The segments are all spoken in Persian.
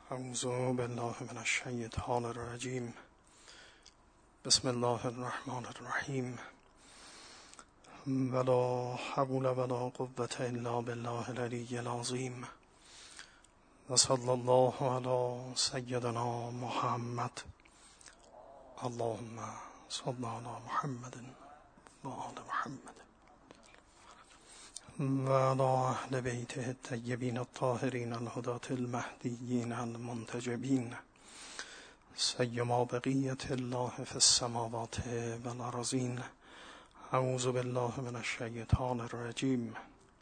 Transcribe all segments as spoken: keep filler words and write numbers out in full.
اعوذ بالله من الشیطان الرجیم. بسم الله الرحمن الرحیم. ولا حول ولا قوة الا بالله العلی العظیم. و صلی الله علی سیدنا محمد. اللهم صل علی محمد و آل محمد و علی اهل بیته الطیبین الطاهرین الهداة المهدیین المنتجبین سیما بقیة الله فی السماوات والارضین. اعوذ بالله من الشیطان الرجیم.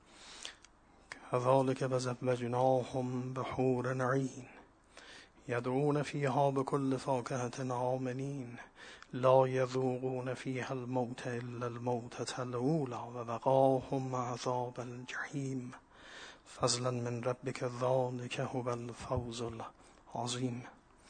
كذلك وزوجناهم بحور عین يدعون فيها بكل فاكهة آمنين لا يذوقون فيها الموت إلا الموتة الأولى ووقاهم عذاب الجحيم فضلا من ربك ذلك هو الفوز العظیم.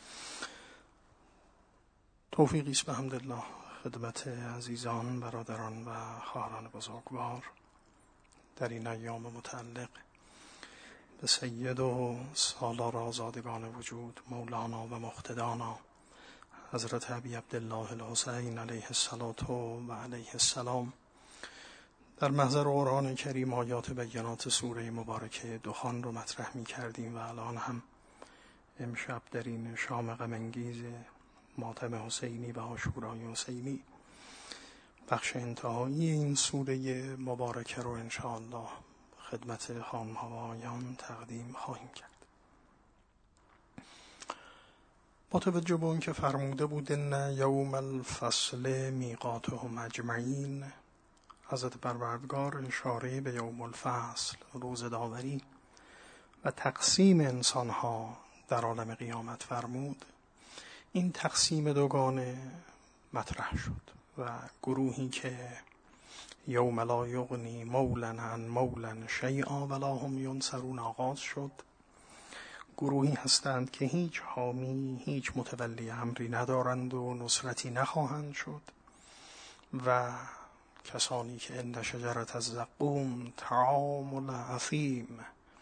توفیقی است به حمدالله خدمت عزیزان، برادران و خواهران بزرگوار در این ایام متعلق به سید و سالار آزادگان وجود مولانا و مقتدانا حضرت ابی عبدالله الحسین علیه الصلاة و علیه السلام در محضر قرآن کریم آیات بینات سوره مبارکه دخان رو مطرح می کردیم و الان هم امشب در این شام غم انگیز ماتم حسینی و عاشورای حسینی بخش انتهایی این سوره مبارکه رو انشاءالله خدمت خانم‌ها و آیان تقدیم خواهیم کرد. با توجه به اون که فرموده بود ان یوم الفصل میقاتهم اجمعین، حضرت پروردگار اشاره به یوم الفصل، روز داوری و تقسیم انسانها در عالم قیامت فرمود. این تقسیم دوگانه مطرح شد و گروهی که یوم لا یغنی مولا عن مولا شیئا ولا هم ینصرون آغاز شد. گروهی هستند که هیچ حامی، هیچ متولی امری ندارند و نصرتی نخواهند شد، و کسانی که ان شجرة الزقوم طعام الاثیم،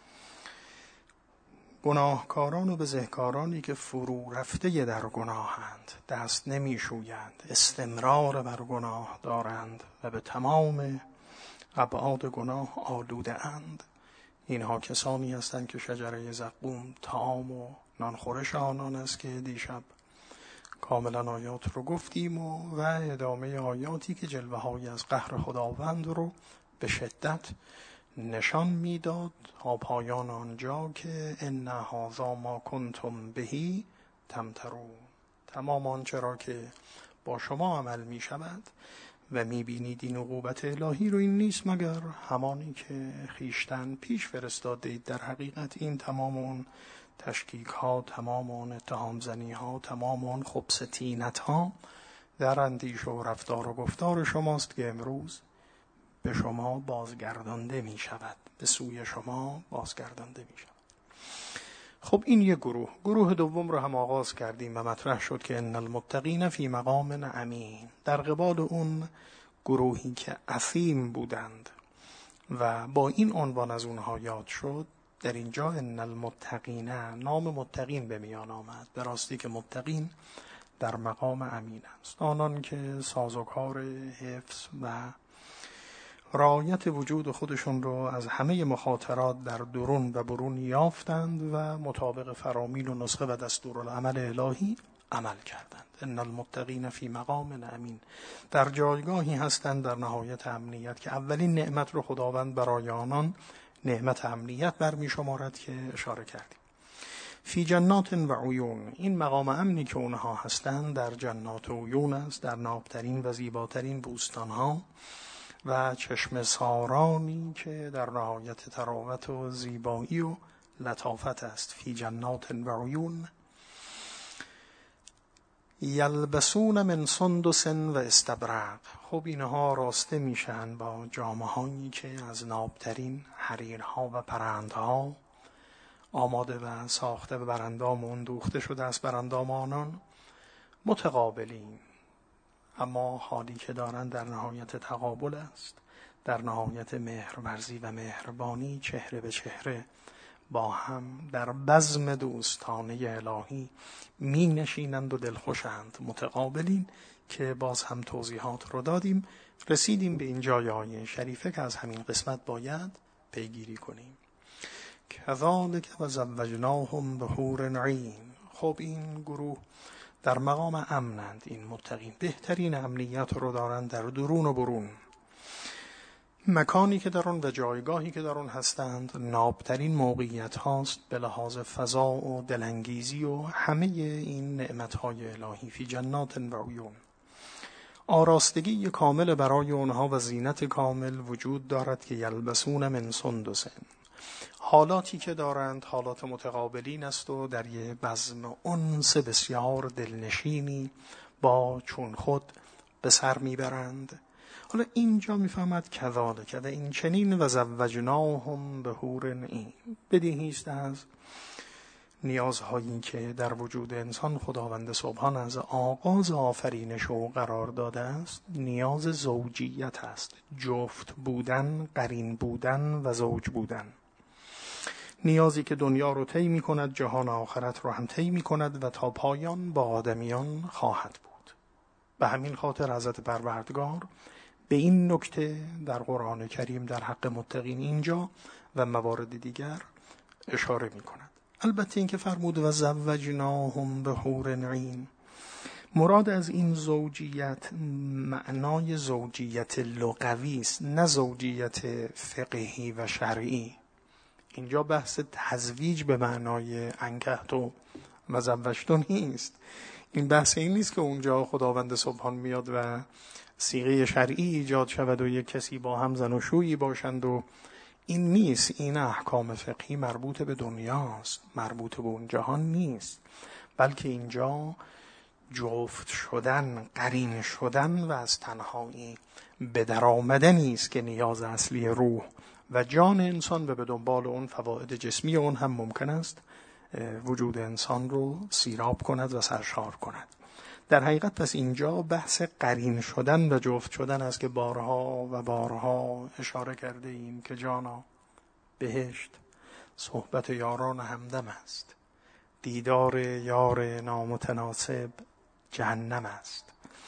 گناهکاران و بزهکارانی که فرو رفته در گناهند، دست نمی شویند، استمرار بر گناه دارند و به تمام ابعاد گناه آلوده اند. اینها کسانی هستند که شجره زقوم طعام و نانخورش آنان است که دیشب کاملا آیات رو گفتیم و, و ادامه آیاتی که جلوه های از قهر خداوند رو به شدت نشان میداد تا پایان آنجا که ان هذا ما کنتم بهی تمترون. تمام آنچه را که با شما عمل می شود و می بینید این عقوبت الهی رو، این نیست مگر همانی که خیشتن پیش فرستاده اید. در حقیقت این تمام اون تشکیک ها، تمام اون اتهام زنی ها، تمام اون خبث طینت ها در اندیشه و رفتار و گفتار شماست که امروز به شما بازگردانده می شود، به سوی شما بازگردانده می شود. خب این یک گروه. گروه دوم رو هم آغاز کردیم و مطرح شد که ان المتقین فی مقام امین، در قبال اون گروهی که اثیم بودند و با این عنوان از اونها یاد شد. در اینجا ان المتقین، نام متقین به میان آمد، به راستی که متقین در مقام امین است، آنان که سازوکار حفظ و رعایت وجود خودشون رو از همه مخاطرات در درون و برون یافتند و مطابق فرامین و نسخه و دستورالعمل الهی عمل کردند. ان المتقین فی مقام امین، در جایگاهی هستند در نهایت امنیت که اولین نعمت رو خداوند برای آنان نعمت امنیت برمی شمارد که اشاره کردیم. فی جنات و عیون، این مقام امنی که اونها هستند در جنات و عیون است، در نابترین و زیباترین بوستانها و چشم سارانی که در نهایت تراوت و زیبایی و لطافت است. فی جنات و عیون یلبسون من سندس و استبرق، خب اینها راسته میشن با جامه هایی که از نابترین حریرها و پرندها آماده و ساخته و بر اندام اون دوخته شده است بر اندام آنان، متقابلین، اما حالی که دارند در نهایت تقابل است، در نهایت مهرورزی و مهربانی، چهره به چهره با هم در بزم دوستانه الهی می نشینند و دلخوشند متقابلین که باز هم توضیحات رو دادیم. رسیدیم به این جای آیه شریفه که از همین قسمت باید پیگیری کنیم. کذالک و زوجناهم بحور عین. خب این گروه در مقام امنند، این متقین بهترین امنیت رو دارند در درون و برون. مکانی که در اون و جایگاهی که در اون هستند نابترین موقعیت هاست به لحاظ فضا و دلانگیزی و همه این نعمتهای الهی. فی جنات و عیون. آراستگی کامل برای اونها و زینت کامل وجود دارد که یلبسون من سندس. حالاتی که دارند حالات متقابلین است و در یه بزم انس بسیار دلنشینی با چون خود به سر میبرند. حالا اینجا میفهمد کذالک و این چنین و زوجناهم بحور عین. بدیهی است از نیازهایی که در وجود انسان خداوند سبحان از آغاز آفرینش او قرار داده است نیاز زوجیت است، جفت بودن، قرین بودن و زوج بودن. نیازی که دنیا رو طی می کند، جهان آخرت رو هم طی می کند و تا پایان با آدمیان خواهد بود. به همین خاطر حضرت پروردگار به این نکته در قرآن کریم در حق متقین اینجا و موارد دیگر اشاره می کند. البته این که فرمود و زوجناهم بحور عین، مراد از این زوجیت معنای زوجیت لغوی است، نه زوجیت فقهی و شرعی. اینجا بحث تزویج به معنای انکحتو و زوجتو نیست. این بحث این نیست که اونجا خداوند سبحان میاد و صیغه شرعی ایجاد شود و یک کسی با هم زن و شویی باشند و این نیست. این احکام فقهی مربوط به دنیاست، مربوط به اون جهان نیست، بلکه اینجا جفت شدن، قرین شدن و از تنهایی به در آمدنی است که نیاز اصلی روح و جان انسان و به دنبال اون فواید جسمی اون هم ممکن است وجود انسان رو سیراب کند و سرشار کند. در حقیقت پس اینجا بحث قرین شدن و جفت شدن است که بارها و بارها اشاره کرده ایم که جانا بهشت صحبت یاران همدم است، دیدار یار نامتناسب جهنم است.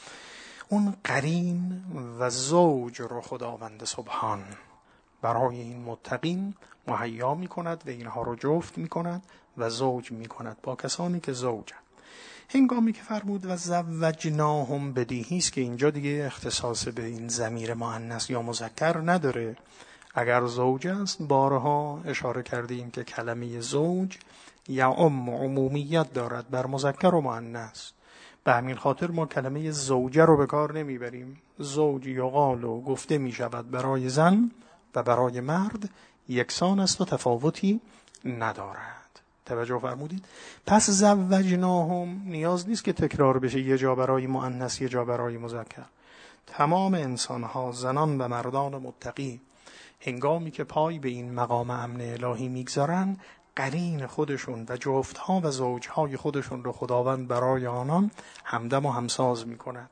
اون قرین و زوج رو خداوند سبحان برای این متقین مهیا می کند و اینها رو جفت می کند و زوج می کند با کسانی که زوجند. هنگامی که فرمود و زوجناهم، بدیهی است که اینجا دیگه اختصاص به این ضمیر مؤنث یا مذکر نداره. اگر زوج است بارها اشاره کردیم که کلمه زوج یعم عمومیت دارد بر مذکر و مؤنث. به همین خاطر ما کلمه زوجه رو به کار نمیبریم. زوج یقال و گفته می شود برای زن و برای مرد یکسان است و تفاوتی ندارد. توجه فرمودید؟ پس زوجناهم نیاز نیست که تکرار بشه، یه جا برای مؤنث یه جا برای مذکر. تمام انسان‌ها، زنان و مردان متقی، هنگامی که پای به این مقام امن الهی میگذارن، قرین خودشون و جفتها و زوجهای خودشون رو خداوند برای آنان همدم و همساز میکند.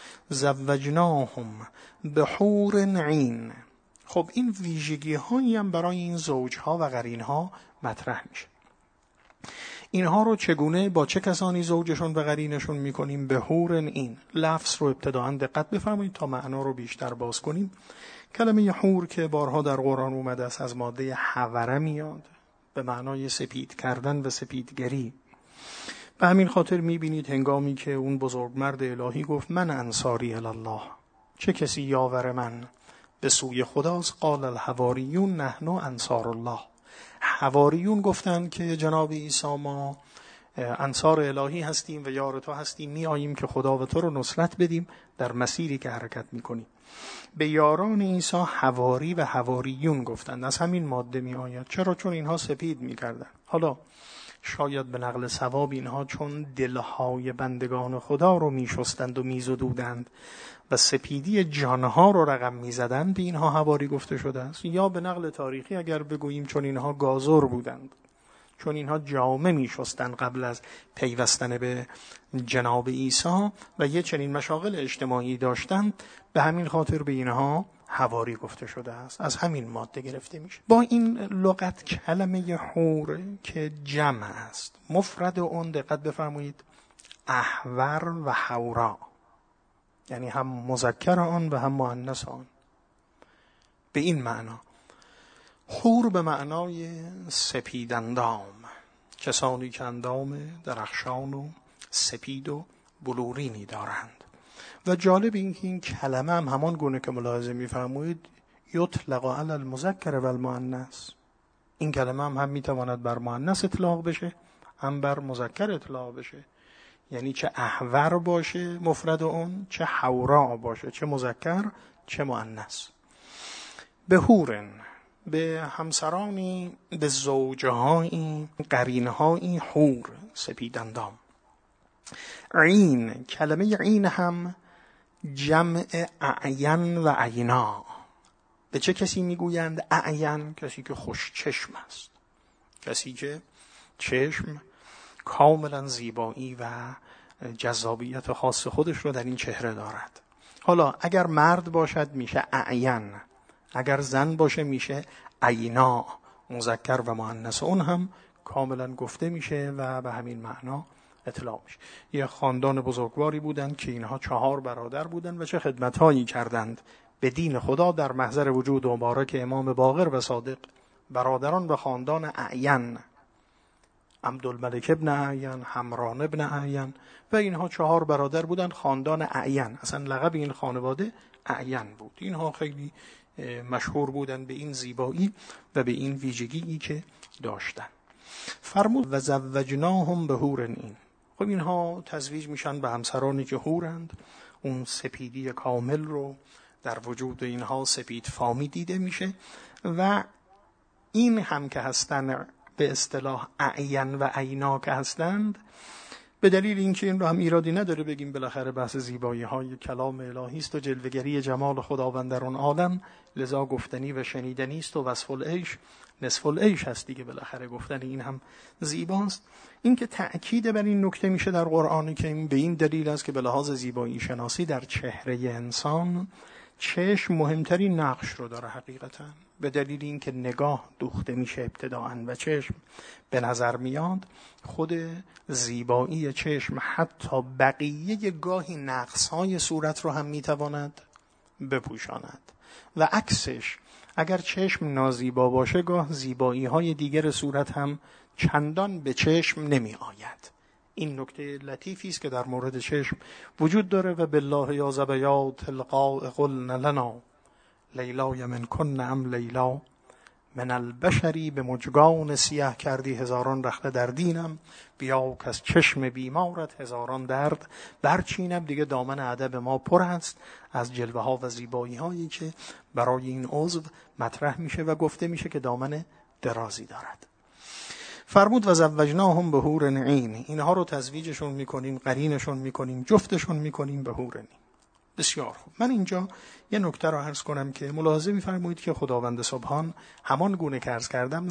زوجناهم بحور عین. خب این ویژگی هایی هم برای این زوجها و قرینها مطرح میشه. اینها رو چگونه با چه کسانی زوجشون و قرینشون میکنیم؟ بحور عین. لفظ رو ابتداء دقت بفرمایید تا معنا رو بیشتر باز کنیم. کلمه حور که بارها در قرآن اومده است از ماده حوره میاد به معنای سپید کردن و سپیدگری. به همین خاطر میبینید هنگامی که اون بزرگ مرد الهی گفت من انصاری الله، چه کسی یاور من به سوی خداست، قال الحواریون نحن انصار الله. حواریون گفتند که جناب عیسی ما انصار الهی هستیم و یار تو هستیم، می آییم که خدا و تو رو نصرت بدیم در مسیری که حرکت میکنیم. به یاران عیسی حواری و حواریون گفتند. از همین ماده می آید. چرا؟ چون اینها سپید میکردن. حالا شاید به نقل ثواب اینها چون دلهای بندگان خدا رو میشستند و میزدودند و سپیدی جانها رو رقم میزدند به اینها حواری گفته شده است، یا به نقل تاریخی اگر بگوییم چون اینها گازر بودند، چون اینها جامه می شستن قبل از پیوستن به جناب عیسی و یه چنین مشاغل اجتماعی داشتن، به همین خاطر به اینها حواری گفته شده است. از همین ماده گرفته میشه. با این لغت کلمه حور که جمع است، مفرد اون دقت بفرمایید احور و حورا، یعنی هم مذکر آن و هم مؤنث آن. به این معنا حور به معنای سپید اندام، کسانی که اندام درخشان و سپید و بلورینی دارند. و جالب این که این کلمه هم همان گونه که ملاحظه می‌فرمایید یطلق علی المذکر و المؤنث. این کلمه هم هم میتواند بر مؤنث اطلاق بشه هم بر مذکر اطلاق بشه، یعنی چه احور باشه مفرد اون، چه حورا باشه، چه مذکر چه مؤنث. به حورن، به همسرانی، به زوجهایی، قرینهایی حور، سپیدندام. عین، کلمه عین هم جمع اعین و عینا. به چه کسی میگویند اعین؟ کسی که خوش چشم است، کسی که چشم کاملا زیبایی و جذابیت خاص خودش رو در این چهره دارد. حالا اگر مرد باشد میشه اعین، اگر زن باشه میشه عینا، مذکر و مؤنث اون هم کاملا گفته میشه و به همین معنا اطلاق میشه. یه خاندان بزرگواری بودند که اینها چهار برادر بودند و چه خدمتهایی کردند به دین خدا در محضر وجود مبارک امام باقر و صادق. برادران و خاندان اعین، عبدالملک ابن اعین، حمران ابن اعین و اینها چهار برادر بودند، خاندان اعین. اصلا لقب این خانواده اعین بود. اینها خیلی مشهور بودند به این زیبایی و به این ویژگی که داشتن. فرمود و زوجناهم به حور عین. خب اینها تزویج میشن به همسرانی که حورند. اون سپیدی کامل رو در وجود اینها سپید فامی دیده میشه و این هم که هستن به اصطلاح اعین و عینا که هستند، به دلیل اینکه این رو هم ایرادی نداره بگیم بالاخره بحث زیبایی های کلام الهی است و جلوه‌گری جمال خداوند در اون عالم، لذا گفتنی و شنیدنی است و وصف العیش نصف العیش هست دیگه، بالاخره گفتن این هم زیباست. این که تأکید بر این نکته میشه در قرآن که این به این دلیل است که به لحاظ زیبایی شناسی در چهره انسان چشم مهمترین نقش رو داره حقیقتا، به دلیل اینکه نگاه دوخته میشه ابتداءً و چشم به نظر میاد. خود زیبایی چشم حتی بقیه گاهی نقص‌های صورت رو هم میتواند بپوشاند و عکسش، اگر چشم نازیبا باشه گاه زیبایی‌های دیگر صورت هم چندان به چشم نمی آید. این نکته لطیفی است که در مورد چشم وجود داره. و بالله یا زبیات القاء قلن لنا لیلای من کن ام لیلا من البشری به مجگان سیاه کردی هزاران رخته در دینم، بیا که از چشم بیمارت هزاران درد برچینم. دیگه دامن ادب ما پر است از جلوه ها و زیبایی هایی که برای این عضو مطرح میشه و گفته میشه که دامن درازی دارد. فرمود و زوجناهم به حور عین. اینها رو تزویجشون میکنیم، قرینشون میکنیم، جفتشون میکنیم به حور عین. بسیار خوب. من اینجا یه نکته رو عرض کنم که ملاحظه می‌فرمایید که خداوند سبحان همان گونه که عرض کردم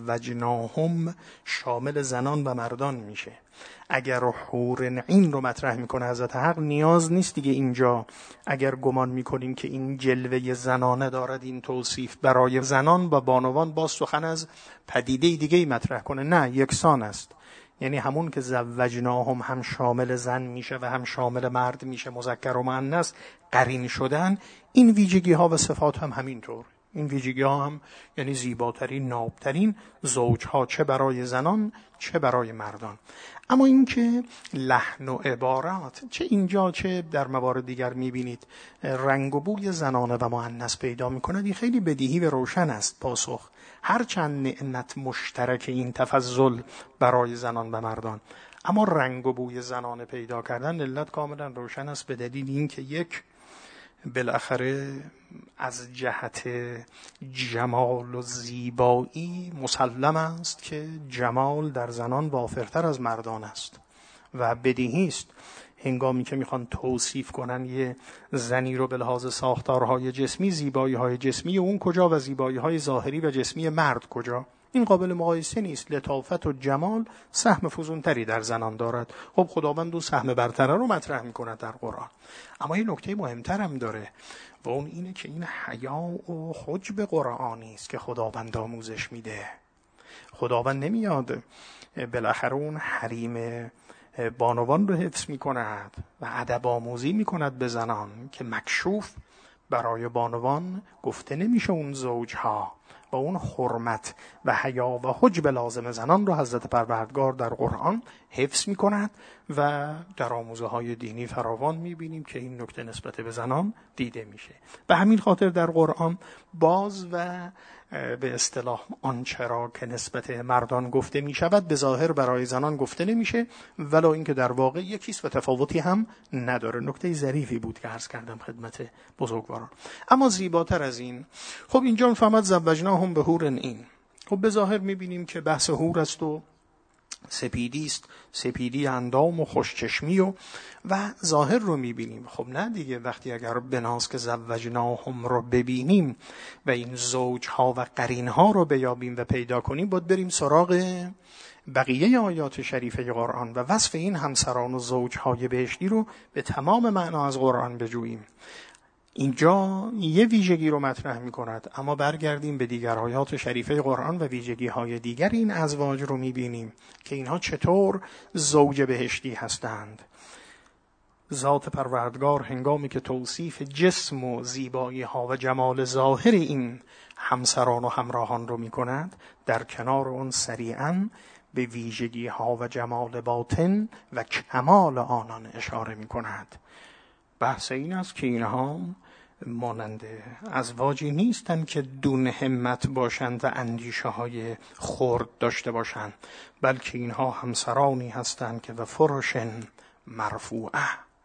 زوجناهم شامل زنان و مردان میشه. اگر حور عین رو مطرح میکنه حضرت حق، نیاز نیست دیگه اینجا اگر گمان میکنیم که این جلوه زنانه دارد این توصیف برای زنان و بانوان باز سخن از پدیده دیگه مطرح کنه. نه، یکسان است. یعنی همون که زوجناهم هم شامل زن میشه و هم شامل مرد میشه، مذکر و مؤنث قرین شدن، این ویژگی ها و صفات هم همینطور. این ویژگی ها هم یعنی زیباترین، نابترین زوج ها، چه برای زنان چه برای مردان. اما این که لحن و عبارات چه اینجا چه در موارد دیگر میبینید رنگ و بوی زنانه و مؤنث پیدا میکند، این خیلی بدیهی و روشن است پاسخ. هرچند نعمت مشترک این تفضل برای زنان و مردان، اما رنگ و بوی زنانه پیدا کردن علت کاملا روشن است، به دلیل اینکه یک بالاخره از جهت جمال و زیبایی مسلم است که جمال در زنان وافرتر از مردان است و بدیهی است هنگامی که میخوان توصیف کنن یه زنی رو به لحاظ ساختارهای جسمی، زیبایی‌های جسمی اون کجا و زیبایی‌های ظاهری و جسمی مرد کجا، این قابل مقایسه نیست. لطافت و جمال سهم فزونتری در زنان دارد. خب خداوند اون سهم برتره رو مطرح می‌کند در قرآن. اما یه نکته مهمتر هم داره و اون اینه که این حیا و حجب قرآنی است که خداوند آموزش میده. خداوند نمیاد بالاخره اون حریم بانوان رو حفظ می‌کند و ادب آموزی می‌کند به زنان که مکشوف برای بانوان گفته نمیشه اون زوجها و اون حرمت و حیا و حجب لازم زنان رو حضرت پروردگار در قرآن حفظ می‌کند و در آموزه های دینی فراوان می‌بینیم که این نکته نسبت به زنان دیده میشه. به همین خاطر در قرآن باز و به اصطلاح آنچه را که نسبت مردان گفته می شود به ظاهر برای زنان گفته نمیشه، ولو اینکه در واقع یکیست و تفاوتی هم نداره. نکته ظریفی بود که عرض کردم خدمت بزرگواران. اما زیباتر از این، خب اینجا میفهمد زوجناهم به حور عین. خب به ظاهر میبینیم که بحث حور است و سپیدی است، سپیدی اندام و خوشچشمی و و ظاهر رو میبینیم. خب نه دیگه، وقتی اگر بناس که زوجناهم رو ببینیم و این زوجها و قرینها رو بیابیم و پیدا کنیم، باید بریم سراغ بقیه آیات شریفه قرآن و وصف این همسران و زوجهای بهشتی رو به تمام معنا از قرآن بجوییم. اینجا یه ویژگی رو مطرح می کند، اما برگردیم به دیگر آیات شریفه قرآن و ویژگی های دیگر این ازواج رو می بینیم که اینها چطور زوج بهشتی هستند. ذات پروردگار هنگامی که توصیف جسم و زیبایی ها و جمال ظاهر این همسران و همراهان رو می کند، در کنار اون سریعاً به ویژگی ها و جمال باطن و کمال آنان اشاره می کند. بحث این است که اینها مانند ازواجی نیستند که دون همت باشند و اندیشه های خرد داشته باشند، بلکه اینها همسرانی هستند که و فرشن مرفوعه،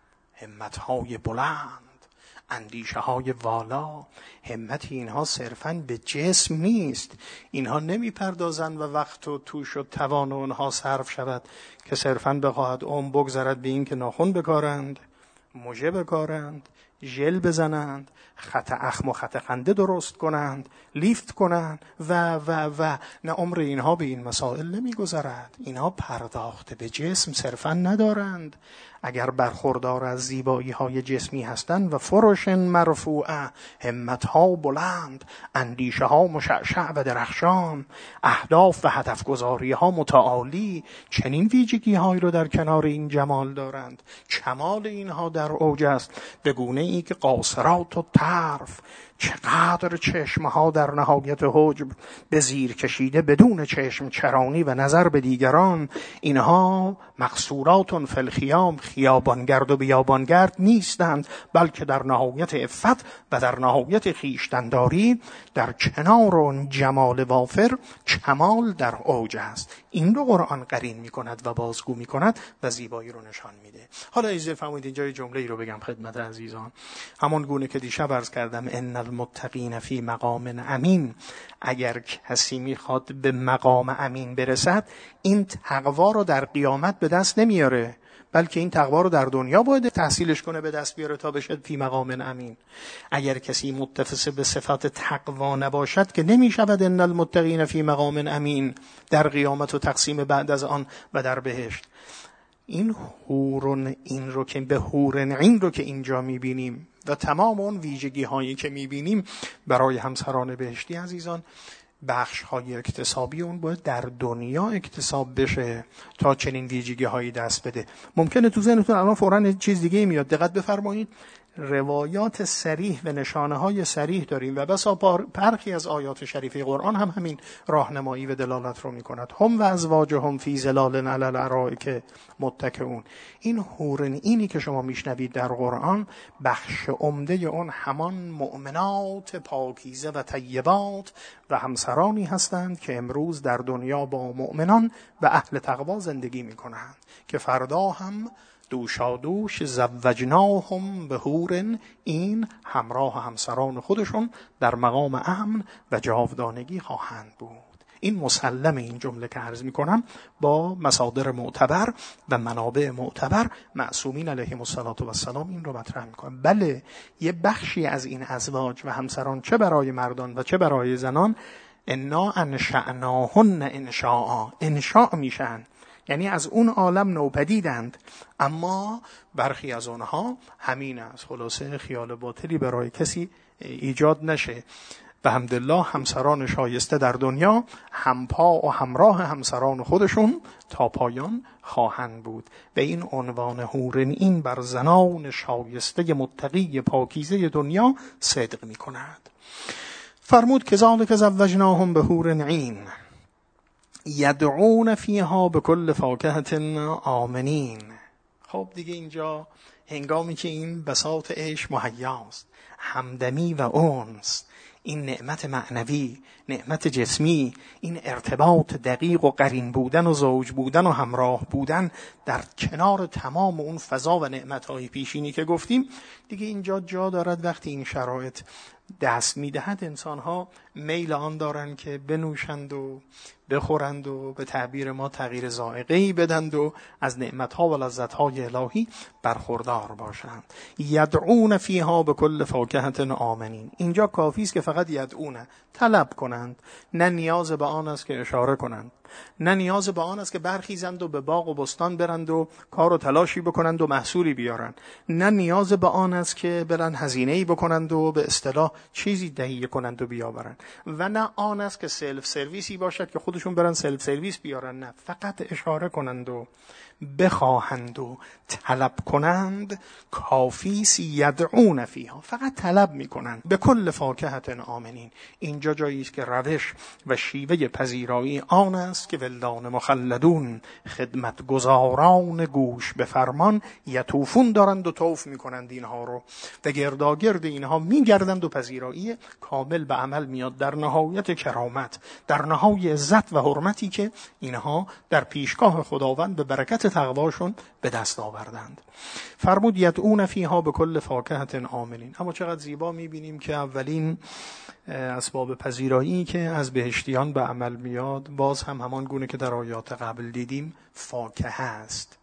همت های بلند، اندیشه های والا. همت اینها صرفاً به جسم نیست. اینها نمی پردازند و وقت و توش و توان اونها صرف شود که صرفاً بخواهد عمر بگذرد به این که ناخن بکارند، موژه بکارند، ژل بزنند، خط اخم و خط خنده درست کنند، لیفت کنند و و و نه، عمر اینها به این مسائل نمی گذرد. اینها پرداخت به جسم صرفاً ندارند. اگر برخوردار از زیبایی های جسمی هستند و فرشن مرفوعه، همت ها بلند، اندیشه ها مشعشع و درخشان، اهداف و هدف گذاری ها متعالی، چنین ویژگی هایی رو در کنار این جمال دارند. کمال اینها در اوج است، به گونه ای که قاصرات و طرف، چقدر چشمها در نهایت حجب به زیر کشیده بدون چشم چرانی و نظر به دیگران. اینها مقصورات فی الخیام، خیابانگرد و بیابانگرد نیستند، بلکه در نهایت عفت و در نهایت خویشتنداری در کنار اون جمال وافر کمال در اوج است. این رو قرآن قرین می کند و بازگو می کند و زیبایی رو نشان میده. حالا اجازه فرمایید اینجا جمله ای رو بگم خدمت عزیزان. همون گونه که دیشب عرض کردم ان المتقین فی مقام امین، اگر کسی میخواد به مقام امین برسد، این تقوا رو در قیامت به دست نمیاره، بلکه این تقوا رو در دنیا باید تحصیلش کنه به دست بیاره تا بشه فی مقام امین. اگر کسی متصف به صفات تقوا نباشد که نمیشود ان المتقین فی مقام امین در قیامت و تقسیم بعد از آن و در بهشت. این حورن این رو که به حورن عین رو که اینجا میبینیم و تمام اون ویژگی هایی که میبینیم برای همسران بهشتی عزیزان، بخش های اکتسابی اون باید در دنیا اکتساب بشه تا چنین ویژگی هایی دست بده. ممکنه تو ذهنتون الان فوراً چیز دیگه میاد. دقت بفرمایید، روایات صریح و نشانه های صریح داریم و بسا برخی از آیات شریفه قرآن هم همین راهنمایی و دلالت رو میکند. هم و ازواجهم فی ظلال علی الارائک متکئون. این حورن اینی که شما میشنوید در قرآن، بخش عمده اون همان مؤمنات پاکیزه و طیبات و همسرانی هستند که امروز در دنیا با مؤمنان و اهل تقوا زندگی میکنند که فردا هم دوشادوش زوجناهم به حورن این همراه همسران خودشون در مقام امن و جاودانگی خواهند بود. این مسلم این جمله که عرض میکنم با مصادر معتبر و منابع معتبر معصومین علیهم السلام این رو مطرح میکنم. بله، یه بخشی از این ازواج و همسران چه برای مردان و چه برای زنان انا انشأناهن انشاء، انشاء میشن یعنی از اون عالم نوپدیدند، اما برخی از اونها همین است. خلاصه خیال باطلی برای کسی ایجاد نشه. به حمدالله همسران شایسته در دنیا همپا و همراه همسران خودشون تا پایان خواهند بود. به این عنوان حورالعین بر زنان شایسته متقی پاکیزه دنیا صدق می کند. فرمود کذالک زوجناهم بحور عین یدعون فیها بكل فاکهة آمنین. خب دیگه اینجا هنگامی که این بساط عیش مهیاست، همدمی و انس، این نعمت معنوی، نعمت جسمی، این ارتباط دقیق و قرین بودن و زوج بودن و همراه بودن در کنار تمام اون فضا و نعمتهای پیشینی که گفتیم، دیگه اینجا جا دارد وقتی این شرایط دست میدهد انسانها میل آن دارند که بنوشند و بخورند و به تعبیر ما تغییر ذائقه‌ای بدند و از نعمتها و لذتهای الهی برخوردار باشند. یدعون فیها بكل فاکهة آمنین. اینجا کافی است که فقط یدعون، طلب کنند، نه نیاز به آن است که اشاره کنند، نه نیاز به آن است که برخیزند و به باغ و بستان برند و کار و تلاشی بکنند و محصولی بیارند، نه نیاز به آن است که برن هزینه‌ای بکنند و به اصطلاح چیزی تهیه کنند و بیاورند، و نه آن است که سلف سرویسی باشد که خودشون برن سلف سرویس بیارن. نه، فقط اشاره کنند و بخواهند و طلب کنند. کافی است یدعون فیها، فقط طلب میکنند. به کل فاکهة آمنین. اینجا جایی است که روش و شیوه پذیرایی آن است که ولدان مخلدون، خدمتگزاران گوش به فرمان، یطوفون دارند و طوف میکنند اینها رو و گرداگرد اینها میگردند و پذیرایی کامل به عمل میاد در نهایت کرامت، در نهایت عزت و حرمتی که اینها در پیشگاه خداوند به برکت تقواشون به دست آوردند. فرمود یدعون فیها بكل فاکهة آمنین. اما چقدر زیبا میبینیم که اولین اسباب پذیرایی که از بهشتیان به عمل میاد باز هم همان گونه که در آیات قبل دیدیم فاکهه است.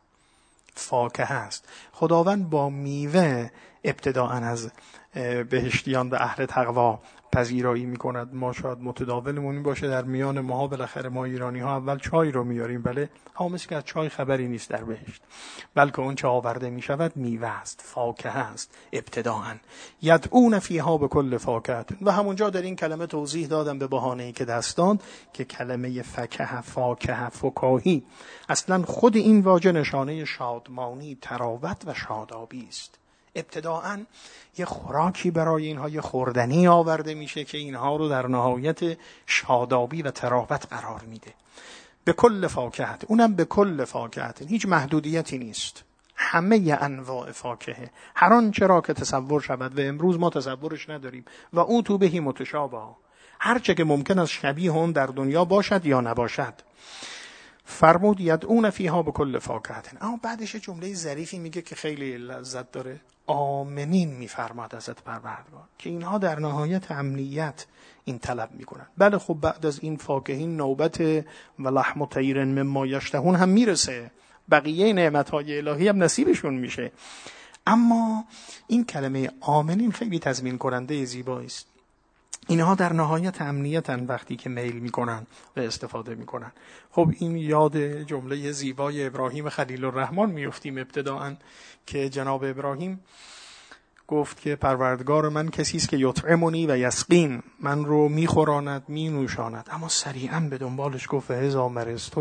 فاکهه است. خداوند با میوه ابتداء از بهشتیان و اهل تقوا پذیرایی میکند. ما شاید متداولمون این باشه در میان ماها بالاخره ما ایرانی ها اول چای رو میاریم، بله اما مثل که از چای خبری نیست در بهشت، بلکه اون چه آورده میشود میوه است، فاکهه است. ابتداء یدعون فیها بكل فاکهة، و همونجا در این کلمه توضیح دادم به بهانه‌ای که دست داد که کلمه فکهه، فاکهه، فکاهی، اصلا خود این واژه نشانه شادمانی، تراوت و شادابی است. ابتداعاً یه خوراکی برای اینها، یه خوردنی آورده میشه که اینها رو در نهایت شادابی و تراوت قرار میده. به کل فاکهت، اونم به کل فاکهت، هیچ محدودیتی نیست. همه انواع فاکهه، هر آنچه را که تصور شود و امروز ما تصورش نداریم و او تو بهی متشابه، هر چه که ممکن است شبیه اون در دنیا باشد یا نباشد. فرمود یدعون فیها بكل فاکهة. اما بعدش جمله ظریفی میگه که خیلی لذت داره. آمنین میفرماد حضرت پروردگار که اینها در نهایت امنیت این طلب میکنن. بله خب بعد از این فاکهین نوبت و لحم طیر مما یشتهون هم میرسه، بقیه نعمتهای الهی هم نصیبشون میشه، اما این کلمه آمنین خیلی تضمین کننده زیبایی است. اینها در نهایت امنیتن وقتی که میل میکنن و استفاده میکنن. خب این یاد جمله زیبای ابراهیم خلیل الرحمن میفتیم ابتداءً که جناب ابراهیم گفت که پروردگار من کسی است که یطعمنی و یسقین، من رو میخوراند مینوشاند، اما سریعاً به دنبالش گفت اذا مرضت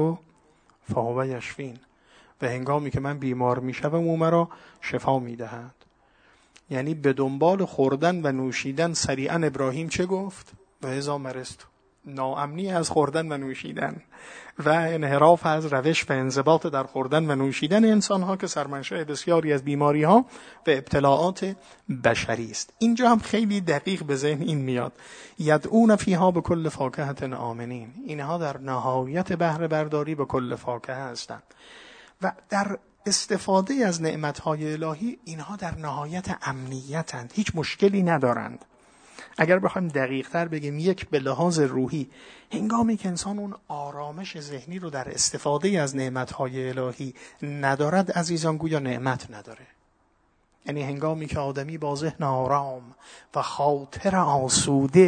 فهو یشفین، و هنگامی که من بیمار میشم او مرا شفا میدهد. یعنی به دنبال خوردن و نوشیدن سریعا ابراهیم چه گفت؟ و اذا مرضت، ناامنی از خوردن و نوشیدن و انحراف از روش و انضباط در خوردن و نوشیدن انسان ها که سرمنشأ بسیاری از بیماری ها و ابتلاعات بشری است. اینجا هم خیلی دقیق به ذهن این میاد یدعون فیها بكل فاکهة آمنین، اینها در نهایت بهره برداری به کل فاکهه هستند و در استفاده از نعمتهای الهی اینها در نهایت امنیتند، هیچ مشکلی ندارند. اگر بخوایم دقیق تر بگیم یک به لحاظ روحی، هنگامی که انسان اون آرامش ذهنی رو در استفاده از نعمتهای الهی ندارد، عزیزان گویا نعمت نداره. یعنی هنگامی که آدمی با ذهن آرام و خاطر آسوده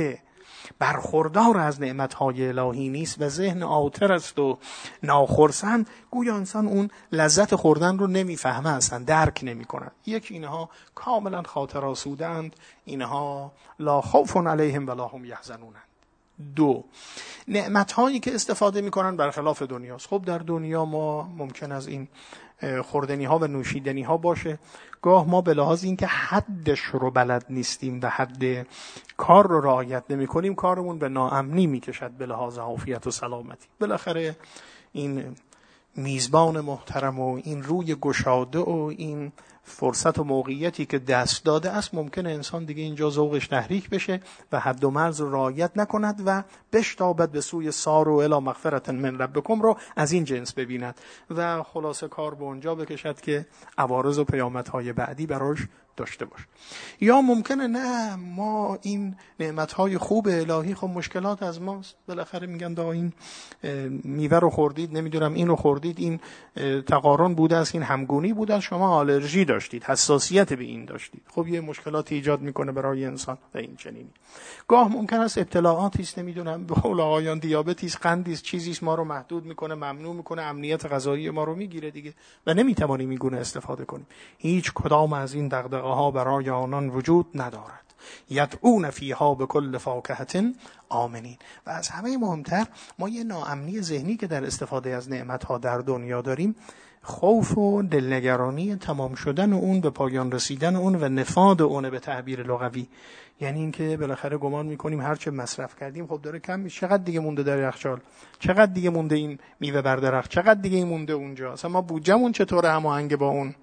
برخوردار از نعمتهای الهی نیست و ذهن عاطر است و ناخرسند، گویا انسان اون لذت خوردن رو نمیفهمه، اصلا درک نمیکنه. یک اینها کاملا خاطر آسودند، اینها لا خوف علیهم ولا هم یحزنون. دو، نعمتهایی که استفاده میکنن برخلاف دنیاست. خب در دنیا ما ممکن از این خوردنی ها و نوشیدنی ها باشه، گاه ما به لحاظ این که حدش رو بلد نیستیم و حد کار رو رعایت نمی کنیم، کارمون به ناامنی میکشد به لحاظ عافیت و سلامتی. بالاخره این میزبان محترم و این روی گشاده و این فرصت و موقعیتی که دست داده است، ممکنه انسان دیگه اینجا ذوقش تحریک بشه و حد و مرز رو رعایت نکند و بشتابد به سوی سار و الی مغفرة من ربکم رو از این جنس ببیند و خلاصه کار به اونجا بکشد که عوارض و پیامدهای بعدی براش داشته باشه. یا ممکنه نه، ما این نعمتهای خوب الهی، خب مشکلات از ماست. بالاخره میگن دا این میوه رو خوردید، نمیدونم این رو خوردید، این تقارن بوده است، این همگونی بوده است، شما آلرژی داشتید، حساسیت به این داشتید. خب یه مشکلات ایجاد میکنه برای انسان و این چنینی. گاه ممکن است ابتلاعاتی است، نمیدونم به قول آقایان دیابتی است، قندی است، چیزی است، ما رو محدود میکنه، ممنوع میکنه، امنیت غذایی ما رو میگیره دیگه و نمیتوانیم این گونه استفاده کنیم. هیچ کدام از این دغدغه ها برای آنان وجود ندارد. یدعون فیها بكل فاکهة آمنین. و از همه مهمتر، ما یه ناامنی ذهنی که در استفاده از نعمتها در دنیا داریم، خوف و دلنگرانی تمام شدن اون، به پایان رسیدن اون و نفاد اون به تعبیر لغوی. یعنی اینکه بالاخره گمان میکنیم هرچه مصرف کردیم خب داره کم میشه، چقدر دیگه مونده در یخچال، چقدر دیگه مونده این میوه بر درخت، چقدر دیگه مونده اونجا، اصلا ما بودجمون چطوره هماهنگ با اون.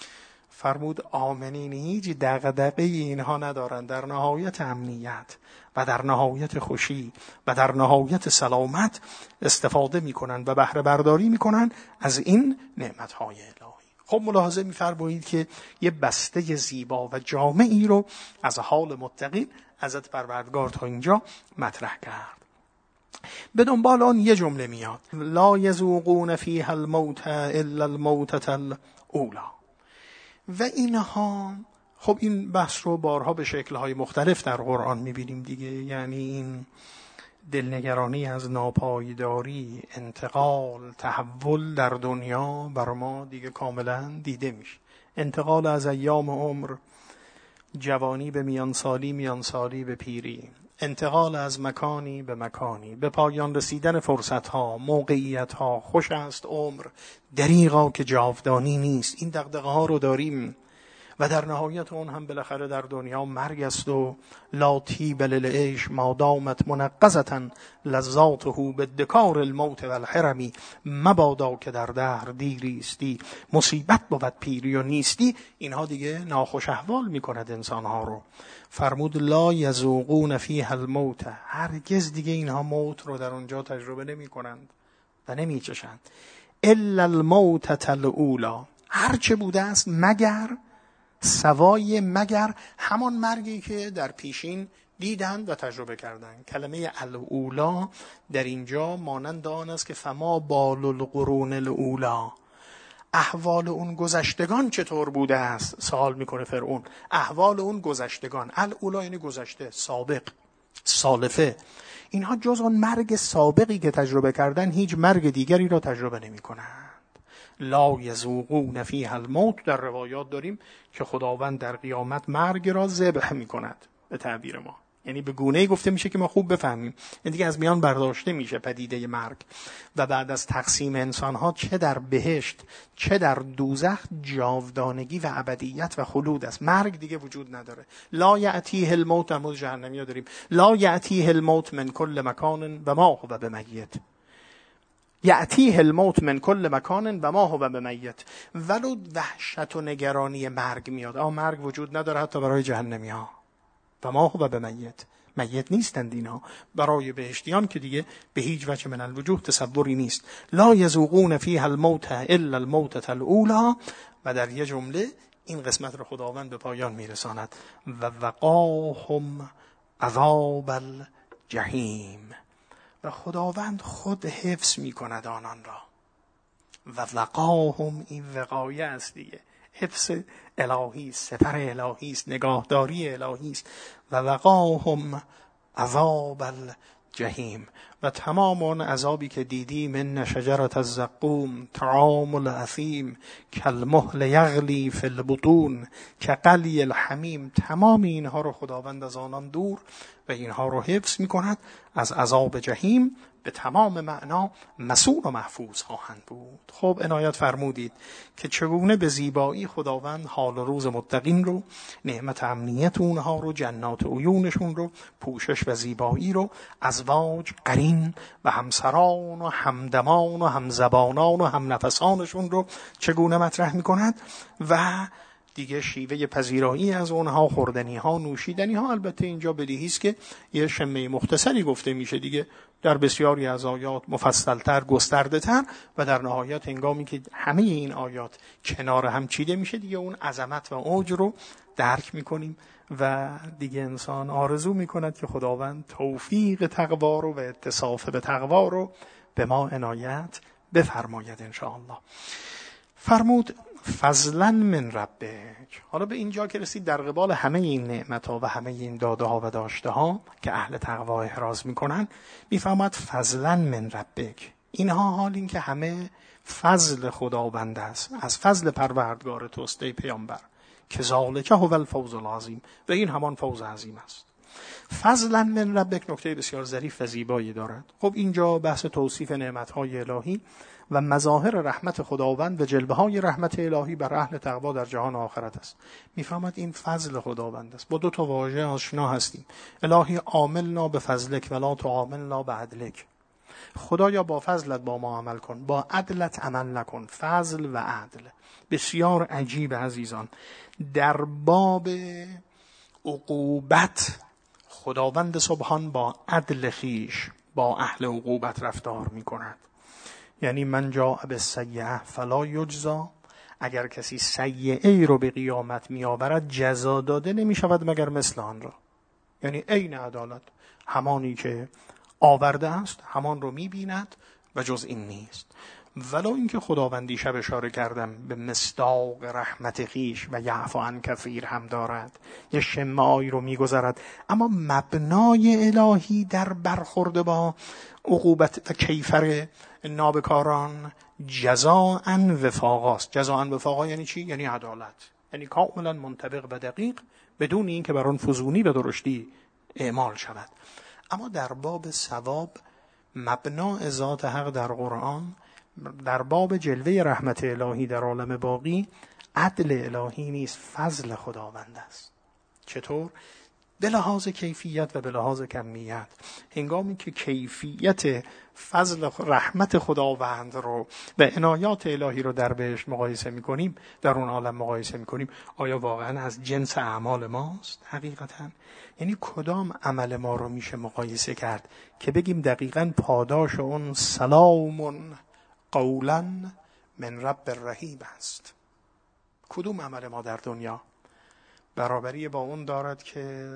فرمود آمنین، هیچ دغدغه اینها ندارن، در نهایت امنیت و در نهایت خوشی و در نهایت سلامت استفاده میکنن و بهره برداری میکنن از این نعمتهای الهی. خب ملاحظه میفرمایید که یه بسته زیبا و جامعی رو از حال متقین حضرت پروردگار تا اینجا مطرح کرد. به دنبال آن یه جمله میاد، لا یذوقون فیها الموت الا الموتة الاولی. و اینها، خب این بحث رو بارها به شکل‌های مختلف در قرآن می‌بینیم دیگه. یعنی این دلنگرانی از ناپایداری، انتقال، تحول در دنیا بر ما دیگه کاملا دیده میشه. انتقال از ایام عمر، جوانی به میانسالی، میانسالی به پیری، انتقال از مکانی به مکانی، به پایان رسیدن فرصت‌ها، موقعیت‌ها. خوش است عمر، دریغا که جاودانی نیست. این دغدغه‌ها رو داریم و در نهایت اون هم بالاخره در دنیا مرگ است و لا طیب للعیش ما دامت منقضة لذاته بالدکار الموت والحرمی. مبادا که در دهر دیریستی، مصیبت بود پیری و نیستی. اینها دیگه ناخوش احوال میکند انسانها رو. فرمود لا یذوقون فیها الموت، هرگز دیگه اینها موت رو در اونجا تجربه نمی کنند و نمی چشند. الا الموتة الاولی، هرچه بوده است مگر سوای مگر همان مرگی که در پیشین دیدند و تجربه کردند. کلمه الاولا در اینجا مانند آن است که فما بال القرون الاولا، احوال اون گذشتگان چطور بوده است؟ سوال میکنه فرعون. احوال اون گذشتگان، الاولا یعنی گذشته، سابق، سالفه. اینها جز آن مرگ سابقی که تجربه کردن هیچ مرگ دیگری را تجربه نمی کنند. لا یذوقون فیها الموت، در روایات داریم که خداوند در قیامت مرگ را ذبح می کند به تعبیر ما. یعنی به گونه‌ای گفته میشه که ما خوب بفهمیم، یعنی دیگه از میان برداشته میشه پدیده مرگ. و بعد از تقسیم انسانها چه در بهشت چه در دوزخ جاودانگی و ابدیت و خلود است. مرگ دیگه وجود نداره. لا یأتیه الموت، در مورد جهنمی داریم لا یأتیه الموت من کل مکان و ما هو بمیت. یأتیه الموت من کل مکان و ما هو بمیت. ولو وحشت و نگرانی مرگ میاد، اما مرگ وجود نداره حتی برای جهنمی ها. و ما هو بمیت، میت نیستند اینها. برای بهشتیان که دیگه به هیچ وجه من الوجوه تصوری نیست. لا یذوقون فیها الموت الا الموتة الاولی. و در یه جمله این قسمت رو خداوند به پایان میرساند و وقاهم عذاب الجحیم. و خداوند خود حفظ میکند آنان را. و وقاهم، این وقایه است دیگه، حفظ الهی است، سپر الهی است، نگاهداری الهی است. و وقاهم عذاب الجحیم، و تمام اون عذابی که دیدیم، ان شجرة الزقوم طعام الاثیم کالمهل یغلی فی البطون کغلی الحمیم، تمام اینها رو خداوند از آنان دور و اینها رو حفظ می کند. از عذاب جهیم به تمام معنا مسئول و محفوظ خواهند بود. خب عنایت فرمودید که چگونه به زیبایی خداوند حال روز متقین رو، نعمت امنیت اونها رو، جنات عیونشون رو، پوشش و زیبایی رو، ازواج، قرین و همسران و همدمان و همزبانان و همنفسانشون رو چگونه مطرح می کند و دیگه شیوه پذیرایی از اونها، خوردنی ها، نوشیدنی ها. البته اینجا بدیهی است که یه شمه مختصری گفته میشه دیگه، در بسیاری از آیات مفصل‌تر، گسترده‌تر، و در نهایت هنگامی که همه این آیات کنار هم چیده میشه دیگه اون عظمت و اوج رو درک میکنیم و دیگه انسان آرزو میکند که خداوند توفیق تقوا رو و اتصاف به تقوا رو به ما عنایت بفرماید ان شاء الله. فرمود فضلا من ربک. حالا به اینجا که رسید در قبال همه این نعمت‌ها و همه این داده ها و داشته ها که اهل تقوا احراز میکنن، میفهمد فضلا من ربک. اینها حال این که همه فضل خداوند است، از فضل پروردگار توست ای پیامبر، که ذالک هو الفوز العظیم، و این همان فوز عظیم است. فضلا من ربک نکته بسیار ظریف و زیبایی دارد. خب اینجا بحث توصیف نعمت‌های الهی و مظاهر رحمت خداوند و جلوه های رحمت الهی بر اهل تقوا در جهان آخرت است. میفهمد این فضل خداوند است. با دو تا واژه آشنا هستیم. الهی عاملنا به فضلک ولا تعاملنا به عدلک. خدایا با فضلت با ما عمل کن، با عدلت عمل نکن. فضل و عدل بسیار عجیب عزیزان. در باب عقوبت خداوند سبحان با عدل خیش با اهل عقوبت رفتار میکند. یعنی من جاء بالسیئة فلا یجزا، اگر کسی سیئه ای رو به قیامت می آورد جزا داده نمی شود مگر مثل آن را. یعنی عین عدالت، همانی که آورده است همان رو می بیند و جز این نیست. ولو اینکه خداوندی شب اشاره کردم به مصداق رحمت خیش و یعفو عن کثیر هم دارد، یه شمعی رو می گذرد، اما مبنای الهی در برخورد با عقوبت و کیفر نابکاران جزاء وفاقا است. جزاء وفاقا یعنی چی؟ یعنی عدالت، یعنی کاملا منطبق و دقیق بدون این که بر آن فزونی و درشتی اعمال شود. اما در باب ثواب مبنا ذات حق در قرآن، در باب جلوه رحمت الهی در عالم باقی، عدل الهی نیست، فضل خداوند است. چطور؟ به لحاظ کیفیت و به لحاظ کمیت. هنگامی که کیفیت فضل رحمت خداوند رو و عنایات الهی رو در بهشت مقایسه می‌کنیم، در اون عالم مقایسه می‌کنیم، آیا واقعا از جنس اعمال ماست؟ حقیقتاً یعنی کدام عمل ما رو میشه مقایسه کرد که بگیم دقیقاً پاداش اون سلام قولاً من رب رحیم است؟ کدوم عمل ما در دنیا برابری با اون دارد که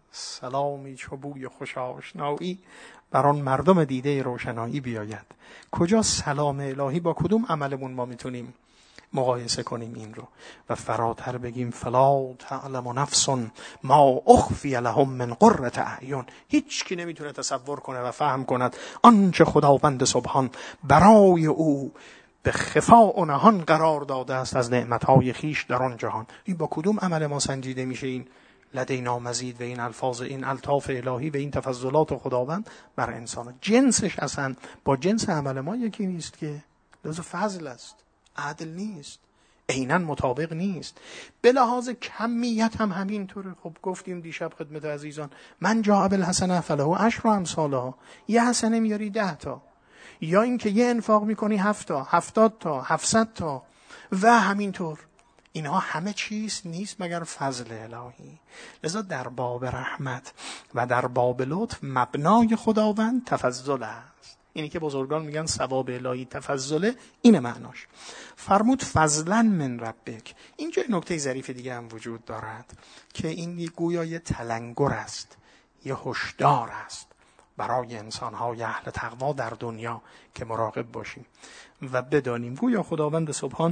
سلامی چو بوی خوش آشنایی بر آن مردم دیده روشنایی بیاید؟ کجا سلام الهی با کدوم عملمون ما میتونیم مقایسه کنیم این رو؟ و فراتر بگیم فلا تعلم نفس ما اخفی لهم من قرة اعین. هیچ کی نمیتونه تصور کنه و فهم کند آنچه خداوند سبحان برای او به خفا و نهان قرار داده است از نعمتهای خیش در آن جهان. این با کدوم عمل ما سنجیده میشه این لدینا مزید و این الفاظ، این الطاف الهی و این تفضلات خداوند بر انسان؟ جنسش اصلا با جنس عمل ما یکی نیست که. لذا فضل است، عدل نیست، عیناً مطابق نیست. به لحاظ کمیت هم همینطوره. خب گفتیم دیشب خدمت عزیزان من جاء بالحسنة فله عشر امثالها. یه حسنه میاری ده تا، یا اینکه یه انفاق میکنی هفت تا، هفتاد تا، هفتصد تا و همینطور. اینها همه چیز نیست مگر فضل الهی. لذا در باب رحمت و در باب لطف مبنای خداوند تفضل است. اینی که بزرگان میگن ثواب الهی تفضله، این معناش. فرمود فضلا من ربک. اینجا نکته ظریف دیگه هم وجود دارد که این گویا یه تلنگر است، یه هشدار است برای انسان‌های اهل تقوا در دنیا که مراقب باشیم و بدانیم. گویا خداوند سبحان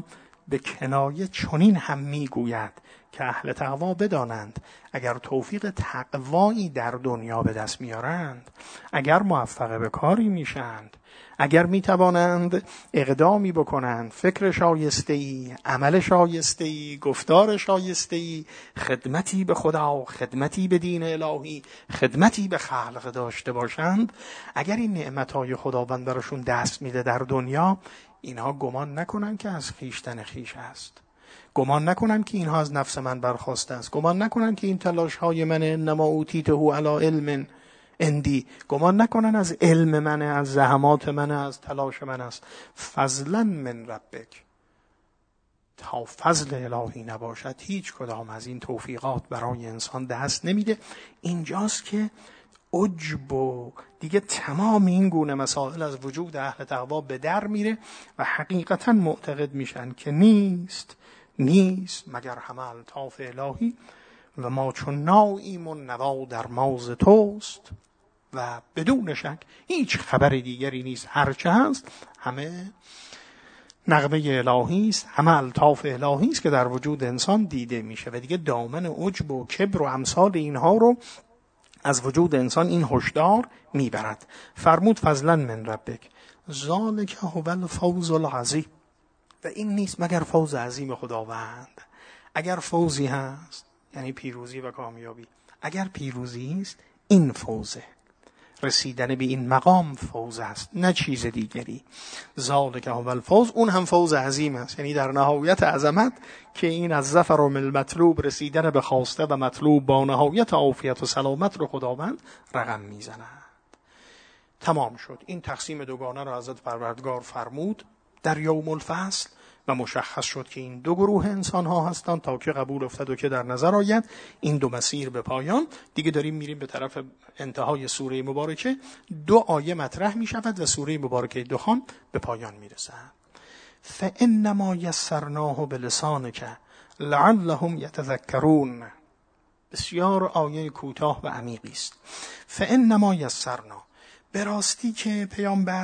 به کنایه چنین هم میگوید که اهل تقوا بدانند اگر توفیق تقوایی در دنیا به دست میارند، اگر موفق به کاری میشند، اگر میتوانند اقدامی بکنند، فکر شایسته‌ای، عمل شایسته‌ای، گفتار شایسته‌ای، خدمتی به خدا، خدمتی به دین الهی، خدمتی به خلق داشته باشند، اگر این نعمتهای خداوند براشون دست میده در دنیا، اینها گمان نکنن که از خویشتن خویش است، گمان نکنن که اینها از نفس من برخواسته است، گمان نکنن که این تلاش های من انما اوتیته علی علم اندی، گمان نکنن از علم منه، از زحمات منه، از تلاش من است. فضلا من ربک، تا فضل الهی نباشد هیچ کدام از این توفیقات برای انسان دست نمیده. اینجاست که عجب و دیگه تمام این گونه مسائل از وجود اهل تقوا به در میره و حقیقتا معتقد میشن که نیست نیست مگر همه الطاف الهی و ما چون ناییم و نوا در ماز توست و بدون شک هیچ خبر دیگری نیست، هرچه هست همه نغمه الهی است، همه الطاف الهی است که در وجود انسان دیده میشه و دیگه دامن عجب و کبر و امثال اینها رو از وجود انسان این هشدار میبرد. فرمود فضلا من ربک ذالک هو الفوز العظیم، و این نیست مگر فوز عظیم خداوند. اگر فوزی هست یعنی پیروزی و کامیابی، اگر پیروزی است این فوزه، رسیدن به این مقام فوز است نه چیز دیگری. ذالک هو الفوز، اون هم فوز عظیم است، یعنی در نهایت عظمت که این از ظفر و مطلوب، رسیدن به خواسته و مطلوب با نهایت عافیت و سلامت رو خداوند رقم میزند. تمام شد. این تقسیم دوگانه رو حضرت پروردگار فرمود در یوم الفصل و مشخص شد که این دو گروه انسان ها هستند تا که قبول افتد و که در نظر آید این دو مسیر به پایان. دیگه داریم میریم به طرف انتهای سوره مبارکه، دو آیه مطرح می شود و سوره مبارکه دخان به پایان می رسد. فانما یسرناه بلسانک لعلهم یتذکرون. بسیار آیه کوتاه و عمیقی است. فانما یسرنا، به راستی که پیامبر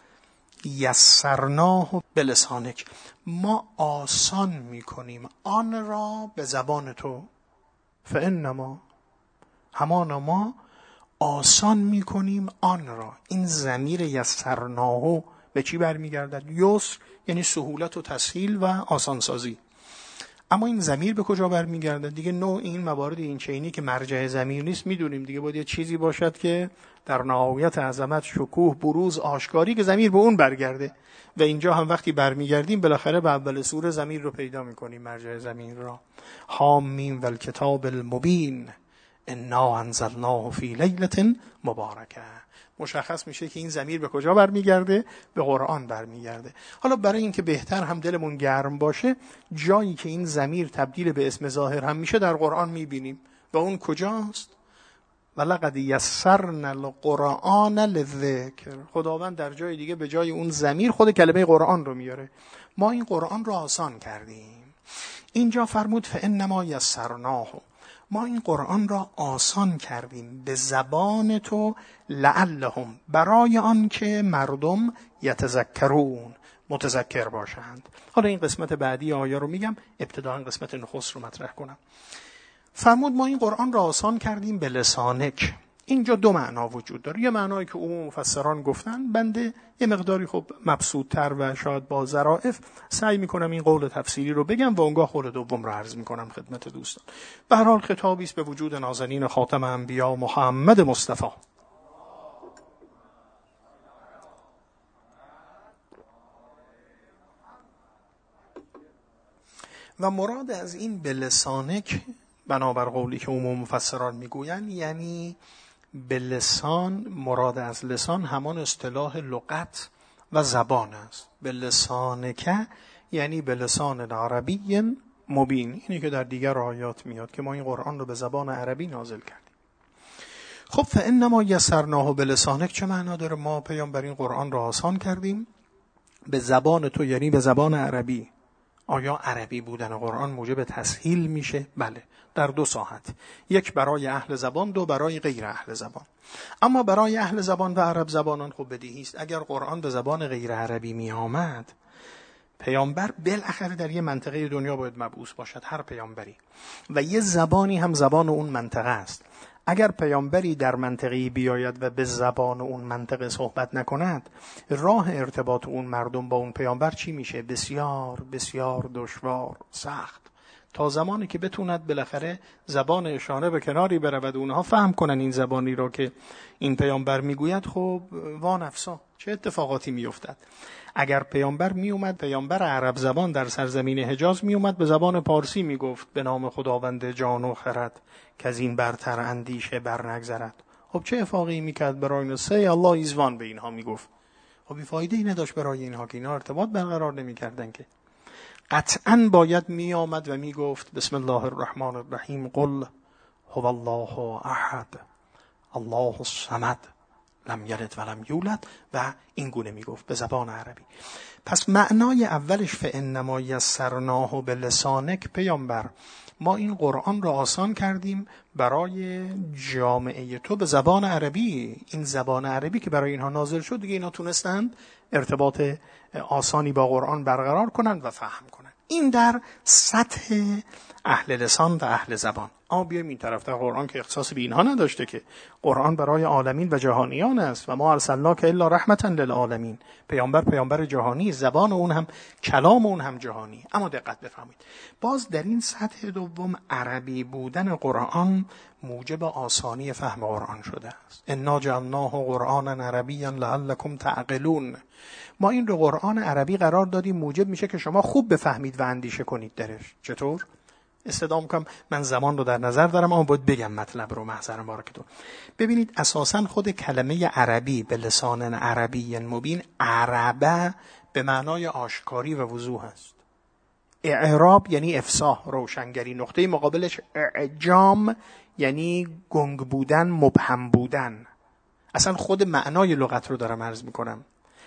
یسرناه بلسانک، ما آسان میکنیم آن را به زبان تو. فانما، همانا ما آسان میکنیم آن را. این ضمیر یسرناه به چی برمیگردد؟ یسر یعنی سهولت و تسهیل و آسانسازی. اما این ضمیر به کجا برمیگردد؟ دیگه نوع این موارد این چینی که مرجع ضمیر نیست میدونیم دیگه، باید یه چیزی باشد که در نهایت عظمت، شکوه، بروز، آشکاری که ضمیر به اون برگرده و اینجا هم وقتی برمیگردیم بالاخره به اول سوره ضمیر رو پیدا میکنیم، مرجع ضمیر را. حامیم و الکتاب المبین انا انزلناه فی لیلة مبارکه. مشخص میشه که این ضمیر به کجا برمیگرده؟ به قرآن برمیگرده. حالا برای اینکه بهتر هم دلمون گرم باشه، جایی که این ضمیر تبدیل به اسم ظاهر هم میشه در قرآن میبینیم و اون کجاست؟ ولقد یسرنا القرآن للذکر. خداوند در جای دیگه به جای اون ضمیر خود کلمه قرآن رو میاره. ما این قرآن رو آسان کردیم. اینجا فرمود فانما یسرناه، ما این قرآن را آسان کردیم به زبان تو، لعلهم، برای آن که مردم یتذکرون، متذکر باشند. حالا این قسمت بعدی آیه رو میگم، ابتدا قسمت نخست رو مطرح کنم. فرمود ما این قرآن را آسان کردیم به لسانک. اینجا دو معنا وجود داره. یه معنایی که عموم مفسران گفتن، بنده یه مقداری خب مبسوط‌تر و شاید با ظرافت سعی میکنم این قول تفسیری رو بگم و اونگاه قول دوم رو عرض میکنم خدمت دوستان. به هر حال خطابی است به وجود نازنین خاتم انبیا محمد مصطفی. و مراد از این به لسانک بنابر قولی که عموم مفسران میگویند، یعنی به لسان، مراد از لسان همان اصطلاح لغت و زبان است. به لسانک یعنی به لسان عربی مبین. اینی که در دیگر آیات میاد که ما این قرآن رو به زبان عربی نازل کردیم. خب فانما یسرناه بلسانک چه معنا داره؟ ما پیامبر این قرآن رو آسان کردیم به زبان تو، یعنی به زبان عربی. آیا عربی بودن قرآن موجب تسهیل میشه؟ بله، در دو ساحت، یک برای اهل زبان، دو برای غیر اهل زبان. اما برای اهل زبان و عرب زبانان خب بدیهی است اگر قرآن به زبان غیر عربی می آمد پیامبر بالاخره در یه منطقه دنیا باید مبعوث باشد، هر پیامبری، و یه زبانی هم زبان اون منطقه است. اگر پیامبری در منطقه‌ای بیاید و به زبان اون منطقه صحبت نکند، راه ارتباط اون مردم با اون پیامبر چی میشه؟ بسیار بسیار دشوار، سخت، تا زمانی که بتوند بالاخره زبان اشاره به کناری برود، اونها فهم کنن این زبانی را که این پیامبر میگوید. خب وانفسا چه اتفاقاتی میافتد؟ اگر پیامبر میومد، پیامبر عرب زبان در سرزمین حجاز میومد، به زبان پارسی میگفت به نام خداوند جان و خرد که از این برتر اندیشه بر نگذرد. خب چه افاقی میکرد برای اینو؟ سی الله ایزوان به اینها میگفت. خب فایده ای نداشت برای اینها که اینها ارتباط برقرار نمیکردن که. قطعاً باید می آمد و می گفت بسم الله الرحمن الرحیم، قل هو الله احد الله الصمد لم یلد ولم یولد، و این گونه می گفت به زبان عربی. پس معنای اولش فانما یسرناه بلسانک، پیامبر ما این قرآن را آسان کردیم برای جامعه تو به زبان عربی. این زبان عربی که برای اینها نازل شد، دیگه اینا تونستند ارتباط آسانی با قرآن برقرار کنند و فهم کنند. این در سطح اهل لسان و اهل زبان. اما بیایم این طرف، در قرآن که اختصاص به اینها نداشته، که قرآن برای عالمین و جهانیان است و ما ارسلناک الا رحمتا للعالمین. پیامبر پیامبر جهانی، زبان اون هم کلام اون هم جهانی. اما دقت بفرمایید، باز در این سطح دوم عربی بودن قرآن موجب آسانی فهم قرآن شده است. انا جعلناه قرآنا عربیا لعلکم تعقلون. ما این رو قرآن عربی قرار دادیم، موجب میشه که شما خوب بفهمید و اندیشه کنید درش. چطور؟ استدعا میکنم من زمان رو در نظر دارم، اما باید بگم مطلب رو، محضر مبارکتون. ببینید اساساً خود کلمه عربی به لسان عربی مبین، عربه به معنای آشکاری و وضوح است. اعراب یعنی افصاح، روشنگری. نقطه مقابلش اعجام یعنی گنگ بودن، مبهم بودن. اصلا خود معنای لغت رو دارم عرض میکنم.